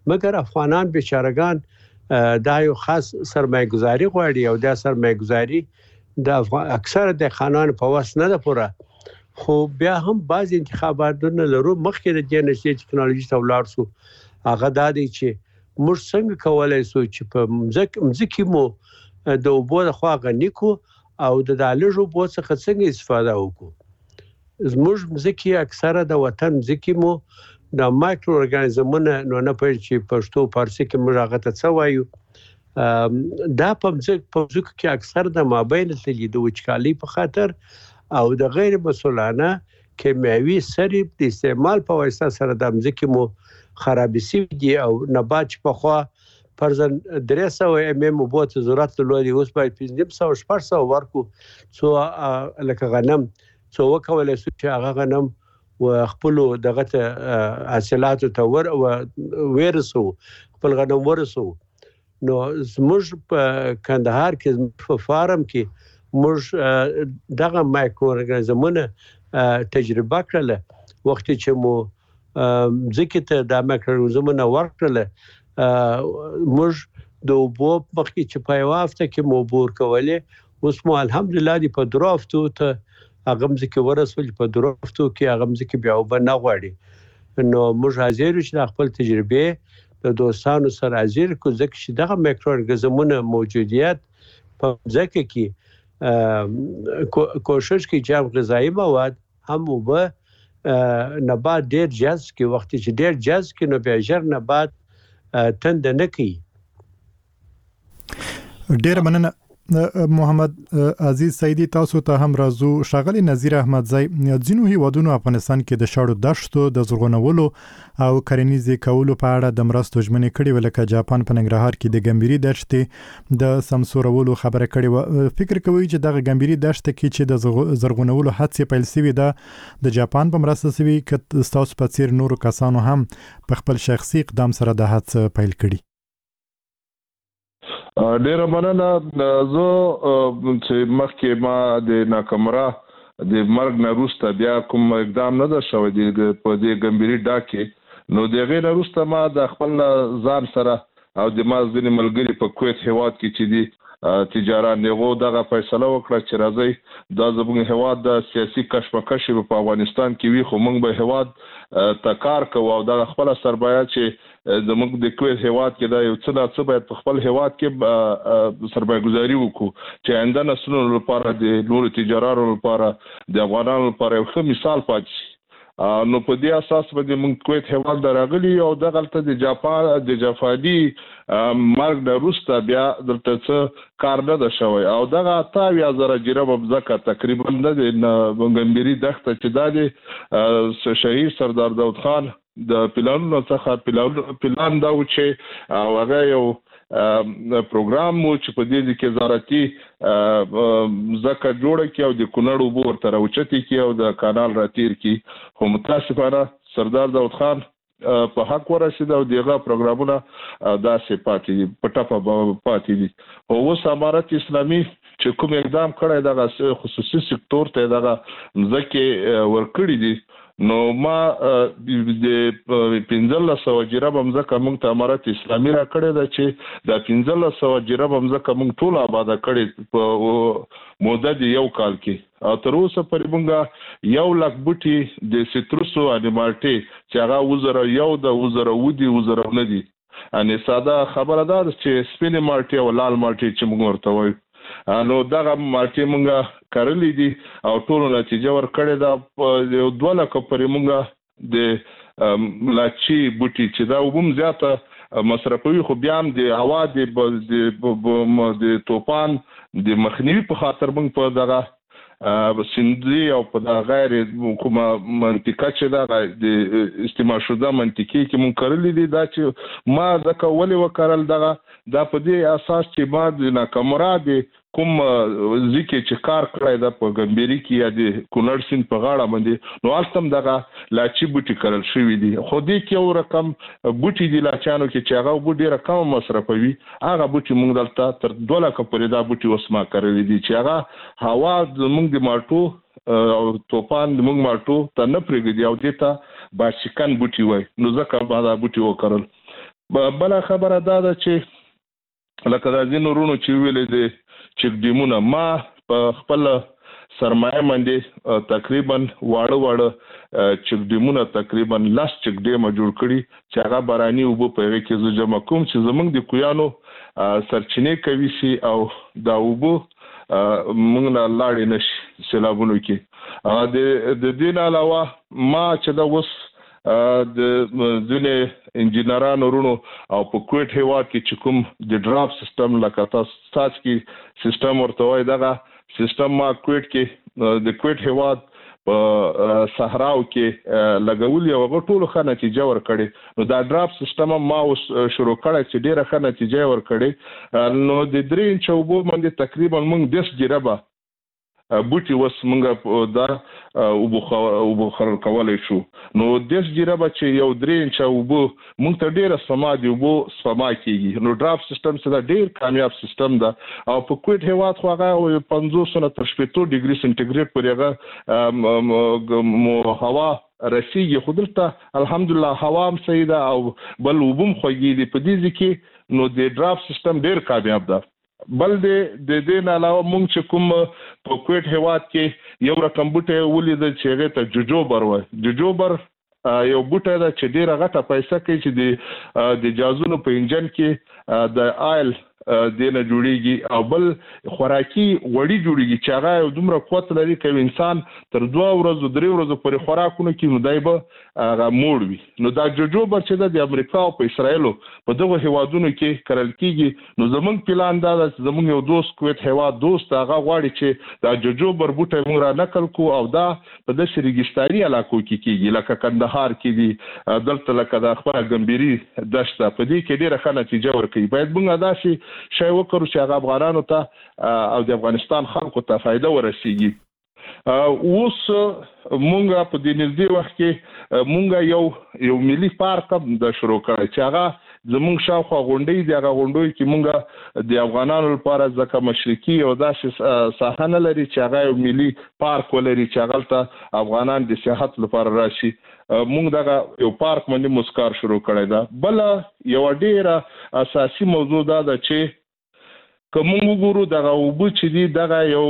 Speaker 10: مګر افغانان بیچارهګان دا یو خاص سرمایه‌ګذاري غواړي او دا سرمایه‌ګذاري د اکثره د خانان په واس نه ده پوره خو بیا هم بعض انتخاباتونه لرو مخکې د دې نشي ټکنالوژي ته ولاړ شو هغه دا دی چې موږ څنګه کولای شو چې په مزک مزکی مو د اوبو د خوا غنی کو او د دالجو بو څخه څنګه استفاده وکړو زموږ مزکی اکثره د وطن مزکی مو د مایکرو ارګانیزمونه نو نه پېژ چې پښتو فارسی کې موږ هغه ته څه وایو دا په مزک په مزک کې اکثر د مابین تللی د وچکالي په خاطر او د غیر مسؤلانه کیمیاوي سرې د استعمال په واسطه سره د مزکی مو خرابې سي دي او نبات په خوا فرضاً درې سوه ام ام بوت ضرورت لري اوس باید پنځه سوه شپږ سوه ورکو څو لکه غنم څو وکولای شو چې هغه غنم و خپل دغه ته حاصلات ته ور او ورسو خپل غنم ورسو نو زموږ په کندهار کې په فارم کې موږ دغه مایکرو ارګانیزمونه تجربه کړله وخت چې مو ځکه ته د مایکرو ارګانیزمونه ورکړله موږ د اوبو مخکې چې په یو هفته کې مو بور کولې اوس مو الحمدلله دی په درو هفتو ته هغه مځکه ورسول په درو هفتو کې هغه مځکه بیا وب نه غواړي نو موږ حاضر یو چې خپل تجربه د دوستانو سره حاضر کو ځکه چې دغه مایکرو ارګانیزمونه موجودیت په ځکه کې کوشش کوي چې غذایی مواد هم وب نبات ډیر جذب کې وخت چې ډیر جذب کې نو بیا ژر نبات تند نه کوي
Speaker 2: ډیر مننه محمد عزیز سیدی تاسو ته هم راځو ښاغلی نذیر احمدزی ځینو هیوادونو افغانستان کې د شاړو دښتو د زرغونولو او کرنیزې کولو په اړه د مرستو ژمنې کړې وه لکه جاپان په ننګرهار کې د ګمبري دښتې د سمسورولو خبره کړې وه فکر کوئ چې دغه ګمبري دښته کې چې د زرغونولو هڅې پیل سوي ده د جاپان په مرسته سوي که ستاسو په څیر نورو کسانو هم په خپل شخصي اقدام سره د هڅه پیل کړي
Speaker 5: ډیره مننه زه چې مخکې ما د ناکامرا د مرګ نه وروسته بیا کوم اقدام نه ده شوی دی په دې ګمبري ډاکې نو د هغې نه وروسته ما د خپل ځان سره او د ما ځینې ملګري په کویت هیواد کې چې دي تجاران هغو دغه فیصله وکړه چې راځئ دا زموږ هیواد د سیاسي کشمکش په افغانستان کې وي خو موږ به هیواد ته کار کوو او دغه خپله سرمایه چې زموږ د کویت هیواد کې دا یو څه نه څه باید په خپل هیواد کې سرمایه‌ګذاري وکړو چې آینده نسلونو لپاره د نورو تجارانو لپاره د افغانانو لپاره یو ښه مثال پاتې شي نو په دې اساس باندې موږ کویت هیواد ته راغلي او دغلته د جاپان د جاپاني مرګ نه وروسته بیا دلته څه کار نه ده شوی او دغه اته اویا زره جریبه مځکه تقریبا نه د ګمبري دښته چې دا د شهید سردار داود خان د پلانونو څخه پلان دا و چې هغه یو پروګرام مو چې په دې کې زراعتي ځکه جوړه کی او د کونړ اوبه ورته راوچتې کی او د کانال راتیر کی خو متاسفانه سردار داود خان په حق ورسید او دغه پروګرامونه داسې پاتې دي په ټپه پاتې دي او اوس امارت اسلامي چې کوم اقدام کړی دغه خصوصي سکتور ته دغه ځکه ورکړي دي نو ما د پنځلس سوه جریبه مځکه موږ ته امارت اسلامي را کړې ده چې د پنځلس سوه جریبه مځکه موږ ټول آباده کړې په موده د یو کال کې او تر اوسه پورې موږ یو لک بوټي د سیتروسو انیمالټي چې هغه وزره یو د وزره ودي وزره نه دي ان ساده خبره ده چې سپینې مالټي او لال مالټي چې موږ ورته وایو نو دغه مالټي مونږه کرلې دي او ټول نتیجه ورکړې ده یو دوه لکه پورې مونږه د لاچي بوټي چې دا وبم زیاته مصرفوي خو بیا هم د هوا د د طوفان د مخنیوي په خاطر مونږ په دغه سندي او په غیر کومه منطقه چې دا د استعمال شوه منطقي کې مونږ کرلې دي دا چې ما ځکه ولې وکړل دغه دا په دې اساس چې ما د ناکامرا د کوم ځکه چې کار کړی دا په ګمبري کې یا د کونړ سیند په غاړه باندې نو هلته هم دغه لاچي بوټي کرل شوي دي خو دې کې یو رقم بوټي دي لاچیانو کې چې هغه اوبه ډېره کمه مصرفوي هغه بوټي موږ دلته تر دوه لکه پورې دا بوټي اوس ما کرلي دي چې هغه هوا زموږ د مالټو او طوفان زموږ مالټو ته نه پرېږدي او دې ته باشکن بوټي وایي نو ځکه ما دا بوټي وکرل بل خبره دا ده چې لکه د ځینو ورونو چې ویلې دي چک ډیمونه ما په خپل سرمایه باندې تقریبا واړه واړه چک ډیمونه تقریبا لاس چک ډیمه جوړ کړي چې هغه باراني اوبه په هغه کې زه جمع کوم چې زمونږ د کویانو سرچینې کوي سي او دا اوبه موږ نه لاړې نشي سیلابونو کې د د دین علاوه ما چې دا اوس د ځینې انجینرانو ورونو او په کویټ هیواد کې چې کوم د ډراپ سیستم لکه تاسو تاسو کې سیستم ورته وایي دغه سیستم ما کویټ کې د کویټ هیواد په صحراو کې لګولي او ټول ښه نتیجه ورکړي نو دا ډراپ سیستم ما اوس شروع کړی چې ډیره ښه نتیجه ورکړي نو د درې انچ اوبو باندې تقریبا موږ دس جربه بوټي وس موږ دا اوبو خرل کولای شو نو دس جربه چې یو درې انچ اوبو موږ ته ډیره سما دی اوبو سما کیږي نو ډراپ سیستم څخه ډیر کامیاب سیستم ده او په کویټ هیواد خو هغه پنځوس نه تر شپږ ډیګري سنټیګریډ پورې هغه هوا رسیږي خو دلته الحمدلله هوا هم صحیح ده او بل وبم خوږي دي په دې ځکه نو د ډراپ سیستم ډیر کامیاب ده بل د د دې نه علاوه موږ چې کوم په کویټ هیواد کې یو رقم بوټي ولید چې هغه ته جوجوبر وای جوجوبر یو بوټی ده چې ډیره غټه پیسې کوي چې د د جازونو په انجن کې د آیل دینه جوړیږي او بل خوراکي وړي جوړیږي چې هغه یو دومره قوت لري چې انسان تر دوه ورځې درې ورځې پورې خوراکونه کوي نو دای به هغه موړ وي نو دا جوجوبر چې د امریکا او په اسرایل په دغه هیوادونو کې کرل کیږي نو زمونږ پلان دا ده چې زمونږ یو دوست کویت هیواد دوست هغه غواړي چې دا جوجوبر بوټی موږ را نقل کو او دا په داسې ریګستاني علاقو کې کیږي لکه کندهار کې دي دلته لکه د خپل ګمبيري دشته په دې کې ډیره ښه نتیجه ورکوي باید موږ داسې شی وکړو چې هغه افغانانو ته او د افغانستان خلکو ته فائدہ ورسیږي اوس مونږه په دې نږدې وخت کې مونږه یو یو ملي پارک د شروع کړی چې هغه زمونږ شاوخوا غونډې دي هغه غونډې کې مونږه د افغانانو لپاره ځکه مشرقي او داسې ساحه نه لري چې هغه یو ملي پارک ولري چې هغه ته افغانان د سیاحت لپاره راشي مونږ دغه یو پارک باندې مسکار شروع کړی دا بل یو ډیره اساسي موضوع دا ده چې کوم وګورو دغه وبو چې دی دغه یو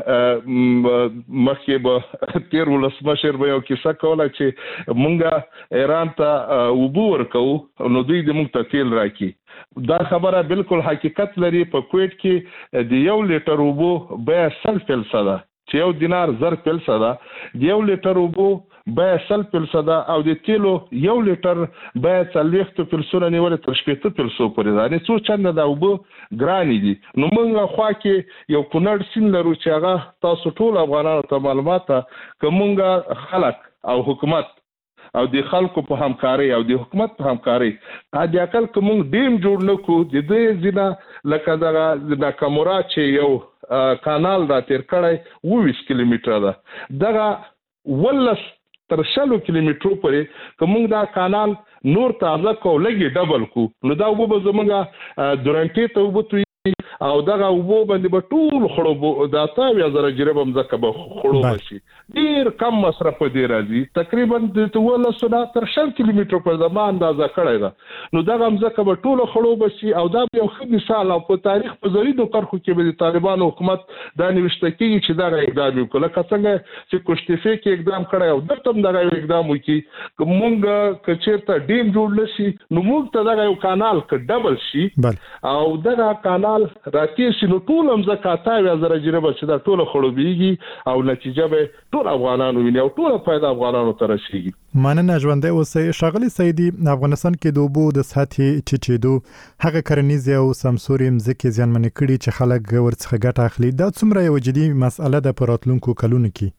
Speaker 5: مخکې به تیر ولسمشر به یو کیسه کوله چې مونږه ایران ته وبو ورکو نو دوی د مونږ ته تیل راکړي دا خبره بالکل حقیقت لري په کویټ کې د یو لیټر وبو به سل فیصد ده چې یو دینار زر فیصد ده د یو لیټر وبو به سل فیصد او د تیلو یو لیټر به څلوېښت فیصد نیول تر شپږ فیصد پورې ده نه څو چنده دا وبو ګران دي نو موږ خو کې یو کونړ سین لرو چې هغه تاسو ټول افغانانو ته معلومات کومه خلک او حکومت او د خلکو په همکاري او د حکومت په همکاري د اقل کوم ډیم جوړ نکو د دې ځنه لکه دغه د کامورا چې یو کانال دا تیر کړی اووه کیلومتره ده دغه ولس تر شلو کیلومترو پورې کوم دا کانال نور تازه کو لګي ډبل کو نو دا وبو زمونږه دورانټي ته وبو او دغه وبو باندې به ټول خړو دا تاوی زره جربم ځکه به خړو شي ډیر کم مصرف دی راځي تقریبا د ولا سنا تر شل کیلومتر په زمان اندازه کړی دا نو دغه ځکه به ټول خړو شي او دا یو ښه مثال او په تاریخ په زریدو کرخو کې به د طالبانو حکومت دا نوښته کوي چې دا اقدام وکړي لکه څنګه چې کوشتفه کې اقدام کړی او دلته هم دا اقدام وکړي کومګه کچېرته ډیم جوړ لشي نو موږ ته دا یو کانال ک ډبل شي او دا کانال راکې شنو ټول هم زکاته یا زره جربه چې دا ټول خړوبېږي او نتیجه به ټول افغانانو ویني او ټول فائدہ افغانانو ته رسیږي
Speaker 2: مننه ژوندۍ اوسئ ښاغلي سیدي افغانستان کې د اوبو د سطحې ټیټېدو هغه کرنیز او سمسوري مځکې زیانمنې کړي چې خلک ورڅخه ګټه اخلي دا څومره یو جدي مسأله ده په راتلونکو کلونو کې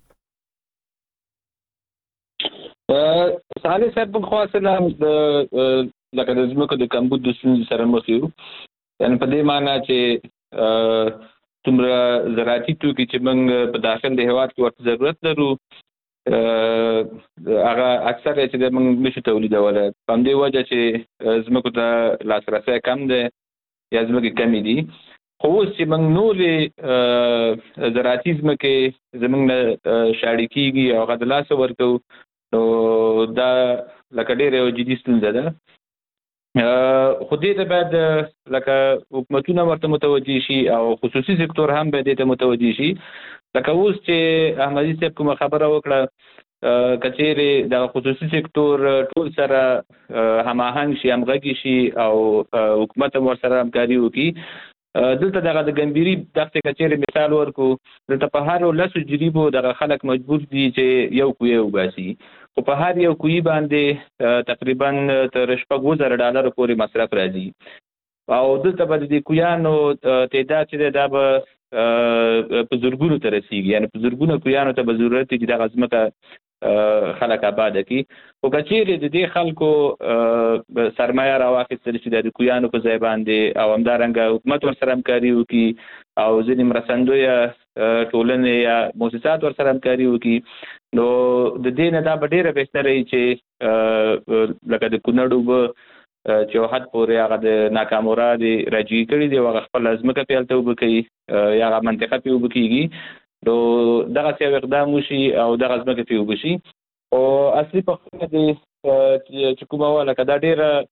Speaker 4: سهالي صاحب په خاصه د لکه د زموږ د کمبود د سن سره مخ یو یعنی په دې معنی چې تمره زراعتي توکي چې موږ په داخل د هیواد کې ورته ضرورت لرو هغه اکثر چې موږ نشو تولیدولای په دې وجه چې زموږ ته لاسرسي کم ده یا زموږ کمی دي خو چې موږ نور زراعتي زمکه زموږ شاړې کیږي او غد لاس ورکو نو دا لکه ډېر یو جدي ستونزه ده خو دې ته باید لکه حکومتونه ورته متوجي شي او خصوصي سکتور هم باید دې ته متوجي شي. لکه اوس چې احمدي صاحب کومه خبره وکړه کچېرې د خصوصي سکتور ټول سره هماهنګ شي، همغږي شي او حکومت هم ورسره همکاري وکړي. دلته دغه د ګمبيري دغه کچېرې مثال ورکو، دلته په هر لسو جریبو دغه خلک مجبور دي چې یو کوی وباسي، خو په هر یو کوی باندې تقریبا تر شپږ زره ډالر پورې مصرف راځي او دلته به د کویانو تعداد چې دا به په زرګونو ته رسیږي، یعنی په زرګونو کویانو ته به ضرورت دي چې دغه ځمکه خلک آباد کړي. خو که چیرې د دې خلکو سرمایه راواخیستل شي د کویانو په ځای باندې او همدارنګه حکومت ورسره همکاري وکړي او ځینې مرستندویه ټولنې یا مؤسسات ورسره همکاري وکړي، نو د دې نه دا به ډېره بهتره وي چې لکه د کونړ اوبه چې یو حد پورې هغه د ناکامورا دي راجعي کړي دي او هغه خپله ځمکه پې هلته اوبه کوي یا هغه منطقه پې اوبه کېږي، نو دغسې یو اقدام وشي او دغه ځمکه پې اوبه شي. او اصلي پوښتنه دې چې کومه وه لکه دا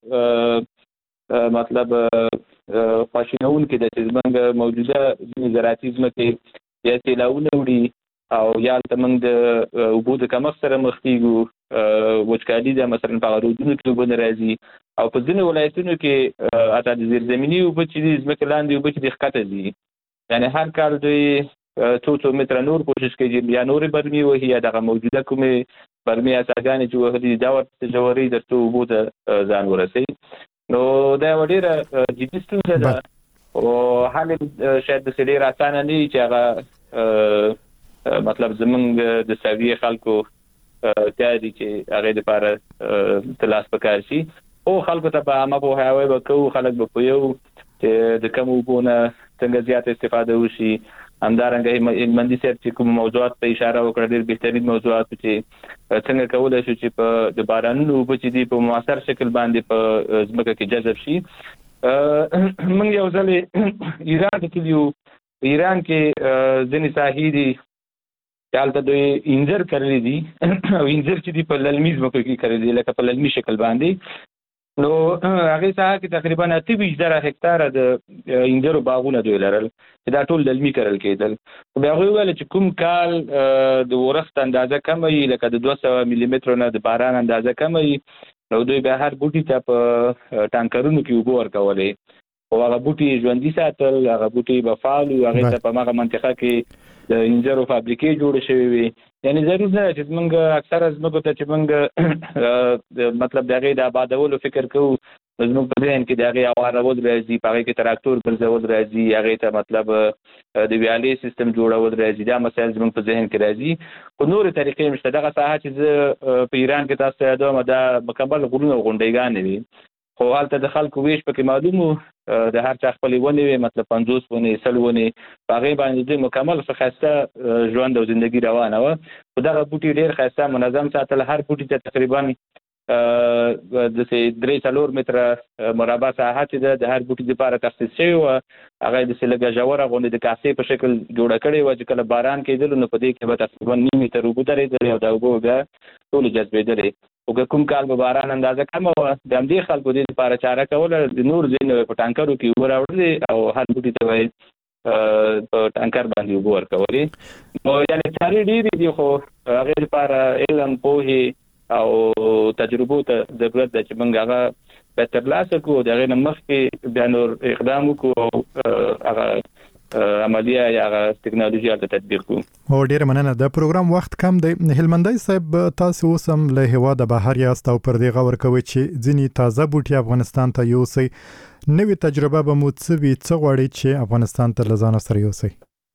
Speaker 4: ډېره مطلب خواشینونکې ده چې زموږ موجوده ځینې زراعتي ځمکې یا سیلاونه وړي او یا هلته موږ د اوبو د کمښت سره مخ کېږو، وچکالي ده مثلا په هغه رودونو کې اوبه نه راځي او په ځینو ولایتونو کې حتی د زیرزمیني اوبه چې دي ځمکې لاندې اوبه چې دي ښکته ځي، یعنې هر کال دوی څو څو متره نور کوشش کوي یا نورې برمې وهي یا دغه موجوده کومې برمې اساګانې چې وهلي دا ورته جوړوي تر څو اوبو ته ځان ورسوي. نو دا یوه ډېره جدي ستونزه ده او حال شاید داسې ډېر اسانه نه وي چې هغه مطلب زموږ د سویې خلکو تیار دي چې هغې دپاره تلاس پکار شي. خو خلکو ته به عامه پوهاوی به کوو، خلک به پوهیو چې د کم اوبو نه څنګه زیاته استفاده وشي. همدارنګه هلمندي صاحب چې کوم موضوعات ته اشاره وکړه ډېر بهترین موضوعات چې څنګه کولی شو چې په د بارانونو اوبه چې دي په مؤثر شکل باندې په ځمکه کې جذب شي. موږ یو ځل ایران ته تللي وو، په ایران کې ځینې ساحې دي چې هلته دوی انځر کرلي دي او انځر چې دي په للمي ځمکو کې کرلي دي لکه په للمي شکل باندې. نو هغې ساحه کې تقریبا اته ویشت زره هکتاره د انځرو باغونه دوی لرل چې دا ټول للمي کرل کېدل. خو بیا هغوی وویل چې کوم کال د ورښت اندازه کمه وي لکه د دوه سوه ملي مترو نه د باران اندازه کمه وي، نو دوی بیا هر بوټي ته په ټانکرونو کې اوبه ورکولې او هغه بوټي ژوندي ساتل، هغه بوټي به فعال وي، هغې ته په هماغه منطقه کې د انځرو فابریکې جوړې شوې وي. یعنې ضرور نه ده چې زموږ اکثره ځمکو ته چې موږ مطلب د هغې د آبادولو فکر کوو، زموږ په ذهن کې د هغې هوارول راځي، په هغې کې تراکتور ګرځول راځي، هغې ته مطلب د ویالې سیستم جوړول راځي، دا مسایل زموږ په ذهن کې راځي. خو نورې طریقې هم شته. دغه ساحه چې زه په ایران کې تاسو ته یادوم دا مکمل غرونه او غونډیګانې وي، خو هلته د خلکو ویش پکې معلوم و، د هر چا خپلې ونې وې، مطلب پنځوس ونې سل ونې، په هغې باندې دوی مکمل ښه ښایسته ژوند او زندګي روانه وه. خو دغه بوټي ډېر ښایسته منظم ساتل، هر بوټي ته تقریبا داسې درې څلور متره مربع ساحه چې ده د هر بوټي دپاره تخصیص شوې وه، هغه یې داسې لږه ژوره غوندې د کاسې په شکل جوړه کړې وه چې کله باران کېدلو نو په دې کې به تقریبا نیم متر اوبه درېدلې او دا اوبه بیا ټولې جذبېدلې. خو که کوم کال به باران اندازه کمه وه، د همدې خلکو دې لپاره چاره کوله، د نور ځایونه به په ټانکرو کې اوبه راوړلې او هر بوټي ته به یې په ټانکر باندې اوبه ورکولې. نو یعنې چارې ډېرې دي، خو هغې لپاره علم، پوهې او تجربو ته ضرورت ده چې موږ هغه باید ترلاسه کړو، د هغې نه مخکې بیا نور اقدام وکړو او هغه عملیه یا هغه ټکنالوژي هلته تطبیق کړو.
Speaker 2: او ډېره مننه. د پروګرام وخت کم دی. هلمندی صاحب تاسو اوس هم له هېواده بهر یاست او پر دې غور کوئ چې ځینې تازه بوټي افغانستان ته یوسئ. نوې تجربه به مو څه وي، څه غواړئ چې افغانستان ته له ځانه سره یوسئ؟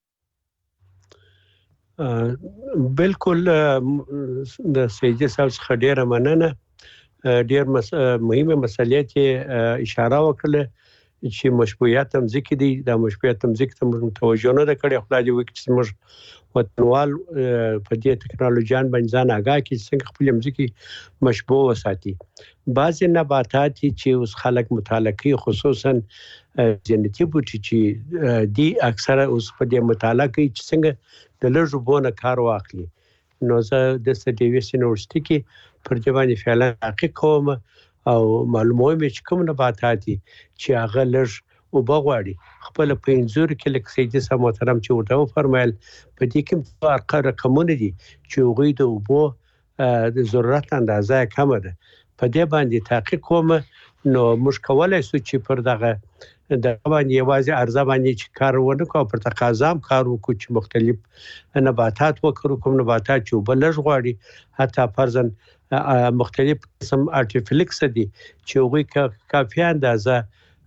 Speaker 10: بالکل د سیدي صاحب څخه ډېره مننه. ډېر مهمه مسلې ته اشاره وکړه چې مشبوعیت ځمکې دي، دا مشبوعیت ځمکې ته موږ توجه نه ده کړې. خدای دې وکړي چې موږ وطنوال په دې ټکنالوژیان باندې ځان آګاه کړي چې څنګه خپلې ځمکې مشبوع وساتي. بعضې نباتات چې اوس خلک مطالعه کوي، خصوصا جنتي بوټي چې دي، اکثره اوس په دې مطالعه کوي چې څنګه د لږو اوبو نه کار واخلي. نو زه دلته ډیویس یونیورسټي کې پر دې باندې فعلا تحقیق کوم او معلوموي مې چې کوم نباتات چې هغه لږ وبغواړي خپل په انځور کې لکه سیدي سم محترم چې ورته فرمایل په دې کې فرق رقمونه دي چې هغوی د اوبو د ضرورت اندازه کم ده په دې باندې تحقیق کوم نو موږ کولای شو چې پر دغه د باندې یوازې ارزه باندې چې کار ونه کوو پر تقاضام کار وکړو چې مختلف نباتات وکړو کوم نباتات چې بلج غواړي حتی فرضاً مختلف قسم ارتفلیکس دي چې هغوی کافي اندازه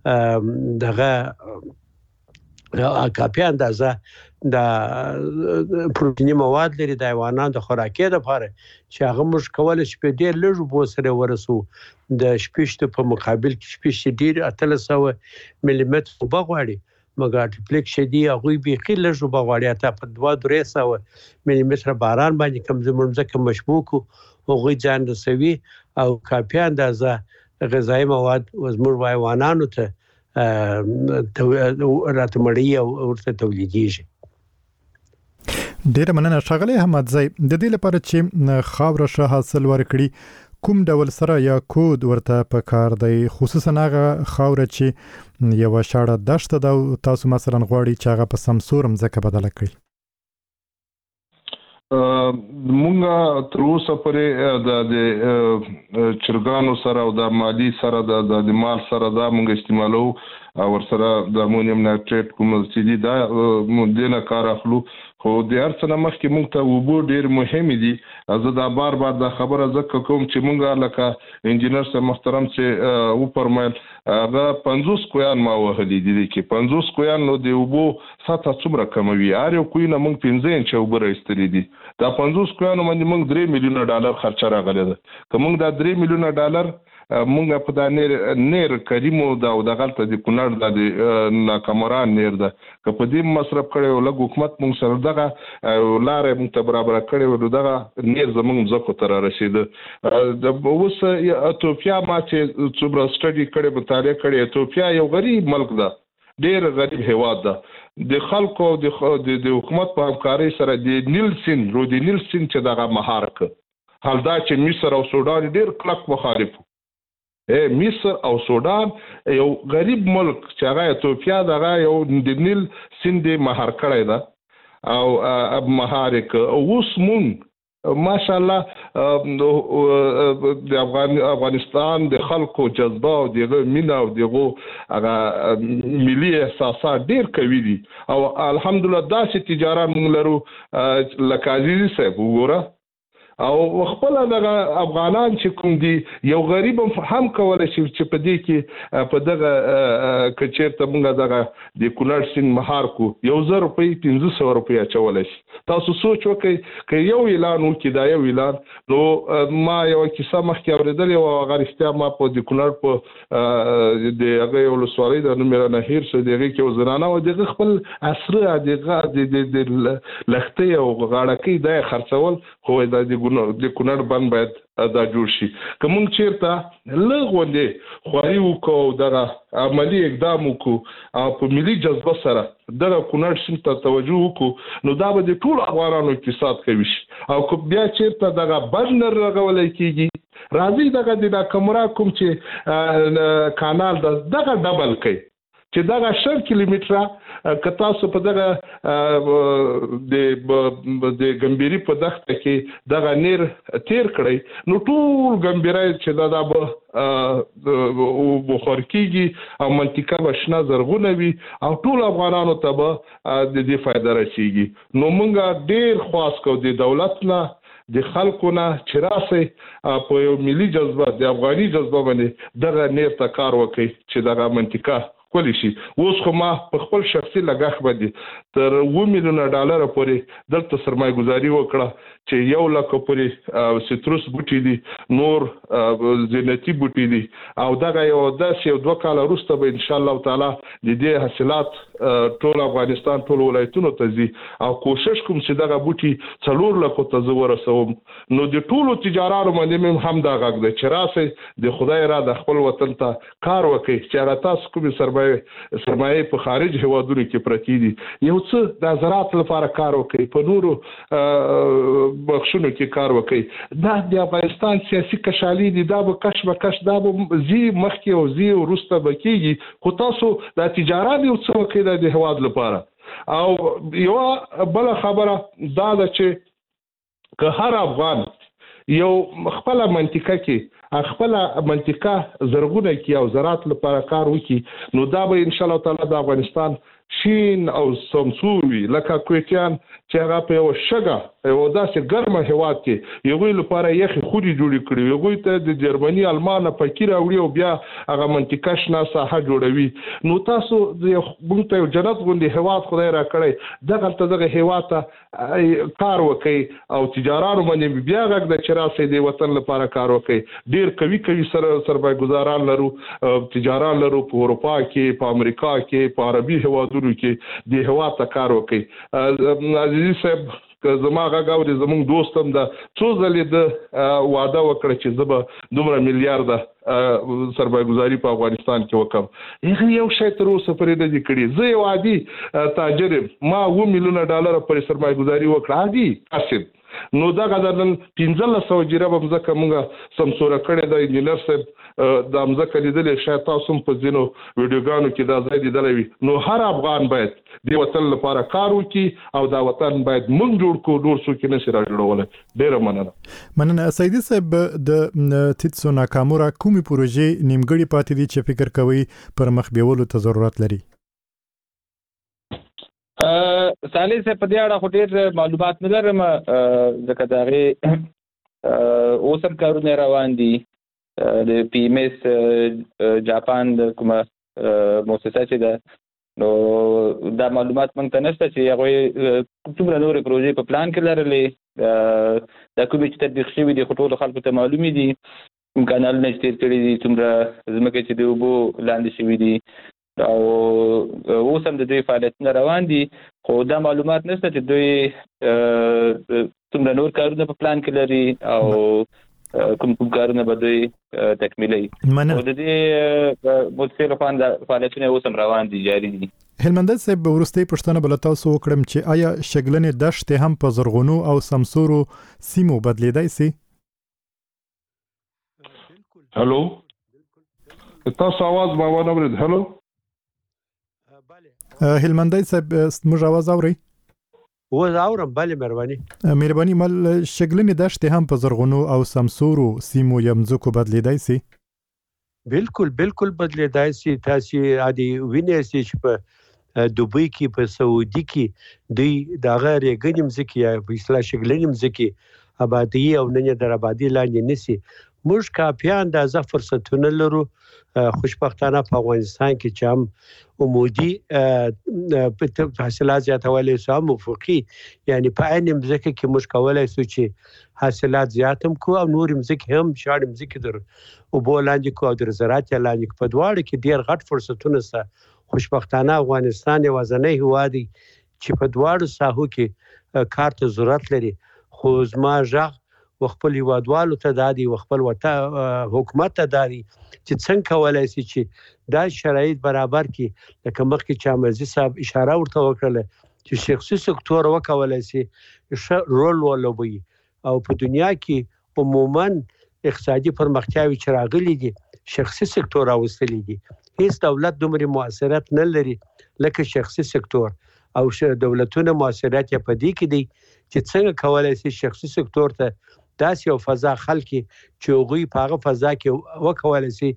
Speaker 10: دغه کافي اندازه د پروتینی مواد لري د حیواناتو د خوراکي لپاره چې هغه موږ کولای شو په ډیر لږ بو سره ورسو د شپږ په مقابل کې شپږ ډیر اتلس سوه ملي متر وبغواړي مګر ټپلیک شدي هغه به خې لږ وبغواړي اته په دوه درې سوه ملي متر باران باندې کم زموږ ځکه مشبوکو هغه ځان رسوي او کافي اندازه غذایی مواد زموږ حیواناتو ته راتمړي او ورته تولیديږي.
Speaker 2: ډیر مننه ښاغلی احمد زئی د دې لپاره چې خاور شه حاصل ورکړي کوم ډول سره یا کود ورته په کار دی خصوصا هغه خاور چې یو شاړه دشت ده تاسو مثلا غواړي چې هغه په سمسور مځکه بدله کړئ.
Speaker 5: مونږه تر اوسه پورې د چرګانو سره او د مالی سره د مال سره دا مونږ استعمالو او ورسره د امونیم نایتریټ کوم چې دي دا مونږ نه کار اخلو خو د هر څه نه مخکې مونږ ته اوبه ډېر مهم دي. زه دا بار بار دا خبره ځکه کوم چې مونږ لکه انجینر صاحب محترم چې وفرمایل هغه پنځوس کویان ما وهلي دي کې پنځوس کویان نو د اوبو سطحه څومره کموي هر یو کوی نه مونږ پنځه انچه اوبه راایستلي دي دا پنځوس کویانو باندې مونږ درې میلیونه ډالر خرچه راغلی ده که مونږ دا درې میلیونه ډالر مونږ په دا نیر نیر کریمو دا او دغلته د کونړ د ناکامران نیر ده که په دې مصرف کړی او لږ حکومت مونږ سره دغه لارې مونږ ته برابره کړی و دغه نیر زمونږ مځکو ته رارسېده. د اوس ایتوپیا ما چې څومره سټډي کړی مطالعه کړې ایتوپیا یو غریب ملک ده ډېر غریب هیواد ده د خلکو د حکومت په همکارۍ سره د نیل سیند رو د نیل سیند چې دغه مهار کړ حال دا چې مصر او سودان ډېر کلک مخالف مصر او سودان یو غریب ملک چې هغه ایتوپیا دغه یو د نیل سیند مهار کړی ده او مهار کړ اوس مونږ ماشاءالله د افغانستان د خلکو جذبه او دغه مینه او دغه هغه ملي احساسات ډیر قوي دي او الحمدلله داسې تجارت موږ لرو لکه عزیزي صاحب وګوره او خپل دغه افغانان چې کوم دي یو غریب هم کولای شي چې په دې کې په دغه کچېرته موږ دغه د کونړ سیند مهار کو یو زر روپۍ پنځه سوه روپۍ اچولی شي. تاسو سوچ وکړئ که یو اعلان وکړي دا یو اعلان نو ما یو کیسه مخکې اورېدلې وه هغه رښتیا ما په د کونړ په د هغه یو ولسوالۍ د نوم یې رانه هېر شو د هغې کې یو زنانه وه د هغه خپل عصره د لښتۍ او غاړکۍ دا یې خرڅول خو دا د د کونړ بند باید دا جوړ شي که موږ چېرته لږ غوندې خواري وکړو دغه عملي اقدام وکړو او په ملي جذبه سره دغه کونړ سیند ته توجه وکړو نو دا به د ټولو افغانانو اقتصاد قوي شي او که بیا چېرته دغه بند نه رغولی کېږي راځي دغه د ناکامرا کوم چې کانال ده دغه ډبل کوي چې دغه شل کیلومتره که تاسو په دغه د ګمبيري په دښته کې دغه نیر تیر کړئ نو ټول ګمبيري چې دا به بخار کېږي او منطقه به شنه زرغونه وي او ټول افغانانو ته به د دې فایده رسېږي. نو موږ ډېر خواست کوو د دولت نه د خلکو نه چې راسئ په یو ملي جذبه د افغاني جذبه باندې دغه نیر ته کار وکړي چې دغه منطقه کولی شي. اوس خو ما په خپل شخصي لګښت باندې تر اوه میلیونه ډالره پورې دلته سرمایه ګزاري وکړه چې یو لک پورې سیتروس بوټي دي نور زینتي بوټي دي او دغه یو داسې یو دوه کاله وروسته به انشاءالله تعالی د دې حاصلات ټول افغانستان ټول ولایتونو ته ځي او کوشش کوم چې دغه بوټي څلور لکو ته زه ورسوم. نو د ټولو تجارانو باندې مې هم دا غږ دی چې راسئ د خدای را د خپل وطن ته کار وکړئ چې هغه تاسو کومې سرمایه سرمایه سرمایه په خارج هوادونو کې پرتی دي یو څه د زراعت لپاره کار وکړي په نورو بخښونو کې کار وکړي دا د افغانستان سیاسي کشالي دي دا به کش به کش دا به زی مخکې او زی ورسته بکیږي خو تاسو د تجارت یو څه وکړي د هواد لپاره او یو بل خبره دا ده چې که هر افغان یو خپل منطقه کې خپل منطقه زرغونه کې او زراعت لپاره کار وکړي نو دا به ان شاء الله تعالی د افغانستان شین او سمسور وي لکه کویتیان چې هغه په یو شګه یو داسې ګرمه هیواد کې یو لپاره یخي خوري جوړې کړي یو ته د جرمني المان فقیر اوړي او بیا هغه منطقه شنه ساحه جوړوي نو تاسو د موږ ته جنت غوندي هیواد خدای را کړی دغه ته دغه هیواد ته کار وکړي او تجارانو باندې بیا غږ د چراسي د وطن لپاره کار وکړي ډیر کوي کوي سره سرمایه‌ګزاران لرو تجاران لرو په اروپا کې په امریکا کې په عربي هیوادونو کې د هوا ته کار وکړي عزیزي صاحب که زما غاوري زموږ دوستم د څو ځلې د وعده وکړه چې زه به دومره میلیارډ سرمایه‌ګزاري په افغانستان کې وکم هغه یو شی تر اوسه پرې نه دي کړی زه یو عادي تاجر ما اوه میلیونه ډالر پر سرمایه‌ګزاري وکړه عادي قاصد نو دا غدارن پنځه سوه جریبه مزکه مونږه سمسوره کړې د انجینر صاحب د مزکه لیدلې شاید تاسو په ځینو ویډیوګانو کې دا ځای لیدلې وي نو هر افغان باید د وطن لپاره کار وکړي او دا وطن باید مونږ جوړ کړو نور څوک نه شي راجوړول ډیره مننه
Speaker 2: مننه سیدي صاحب د تیتسو ناکامورا کومي پروژې نیمګړي پاتې دي چې فکر کوي پر مخ بیولو ته ضرورت لري
Speaker 4: صالح صاحب په دې اړه خو ډېر معلومات نه لرم ځکه د هغې اوس هم کارونه روان دي د پی ایم ایس جاپان د کومه مؤسسه چې ده نو دا معلومات موږ ته نشته چې هغوی څومره نورې پروژې په پلان کې لرلې دا کومې چې تطبیق شوي دي خو ټولو خلکو ته معلومې دي کوم کانالونه چې تېر کړي دي څومره ځمکې چې د اوبو لاندې شوي دي او اوس هم د دوی فعالیتونه روان دي خو دا معلومات نشته چې دوی څومره نور کارونه په پلان کې لري او کوم کوم کارونه به دوی تکمیلوي او د دې مؤسسې لخوا فعالیتونه اوس هم روان دي جاري دي
Speaker 2: هلمند صاحب وروستۍ پوښتنه بل تاسو وکړم چې آیا شګلنې دښتې هم په زرغونو او سمسورو سیمو بدلیدای سي
Speaker 5: هلو تاسو आवाज ما ونه ورید هلو
Speaker 2: هلمندای صاحب موږ आवाज اوري
Speaker 10: و اورم بله مهرباني
Speaker 2: مهرباني مل شګلنې دښتې هم په زرغونو او سمسورو سیمو یمزکو بدلیدای سي
Speaker 10: بالکل بالکل بدلیدای سي تاسو عادي وینئ چې په دوبۍ کې په سعودي کې دوی د غیر غنیم ځکه یا په اصطلاح شګلنیم ځکه آبادی او نه در آبادی لاندې نسی موږ کافیان د ځ فرصتونه لرو خوشبختانه په افغانستان کې چې هم عمودي په حاصلات زیاتولای سو هم افقي یعنی په عین مځکه کې موږ کولای سو چې حاصلات زیاتم کو او نور مځکه هم شاړ مځکه در او بولاندې کو او در زراعت لاندې په دواړو کې ډیر غټ فرصتونه سره خوشبختانه افغانستان یو ځنې هوادي چې په دواړو ساحو کې کار ته ضرورت لري خو زما ژغ وخپل هیوادوالو ته دادي وخپل وته حکومت ته دادي چې څنګه کولای شي چې دا شرایط برابر کړي لکه مخکې چې امرزي صاحب اشاره ورته وکړه چې شخصي سکتور وکولای شي رول ولوبي او په دنیا کې عموما اقتصادي پرمختیاوي چې راغلي دي شخصي سکتور راوستلي دي هیڅ دولت دومره موثریت نه لري لکه شخصي سکتور او دولتونه موثریت یې په دې کې دي چې څنګه کولای شي شخصي سکتور ته داسې یو فضا خلکي چې هغوی په هغه فضا کې وکولای شي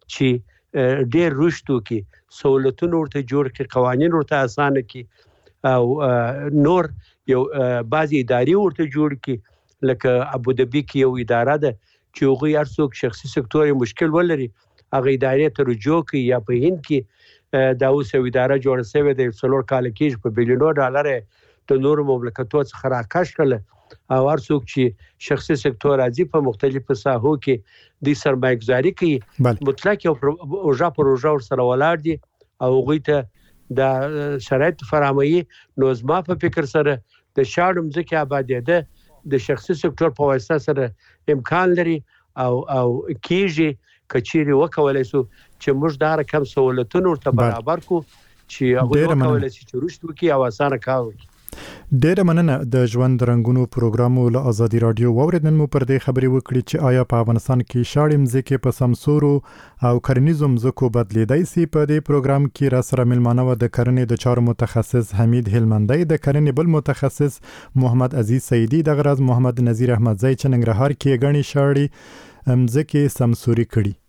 Speaker 10: چې ډېر رشد وکړي سہولتونه ورته جوړ کړي قوانین ورته اسانه کړي او نور یو بعضې ادارې ورته جوړ کړي لکه ابوظبي کې یو اداره ده چې هغوی هر څوک شخصي سکتور یې مشکل ولري هغه ادارې ته رجوع کوي یا په هند کې دا اوس یو اداره جوړه شوې ده څلور کاله کېږي په بیلیونو ډالر د نورو مملکتو څخه راکش کړله او هر څوک چې شخصي سکتور راځي په مختلفو ساحو کې د سرمایه‌ګزاري کوي مطلق یو پروژه پروژه سره ولاړ دي او هغوی ته د شرایط فراهمي نو زما په فکر سره د شاړو مځکې آبادېده د شخصي سکتور په واسطه سره امکان لري او او کېږي کچيري وکولای شو چې موږ دا رقم سہولتونه ورته برابر کو چې هغه وکولای شي چې رشد وکړي او اسانه کار وکړي.
Speaker 2: ډېر مننه د ژوند رنگونو پروګرامو له ازادي رادیو واوریدل مو پر دې خبرې وکړي چې آیا په افغانستان کې شاړې مځکې په سمسورو او کرنیزو مځکو بدلیدای سي. په دې پروګرام کې را سره ملمانه و د کرنې د چارو متخصص حمید هلمندی، د کرنې بل متخصص محمد عزیز سیدی، د غرض محمد نذیر احمدزی چې ننګرهار کې غني شاړې مځکې سمسوري کړي.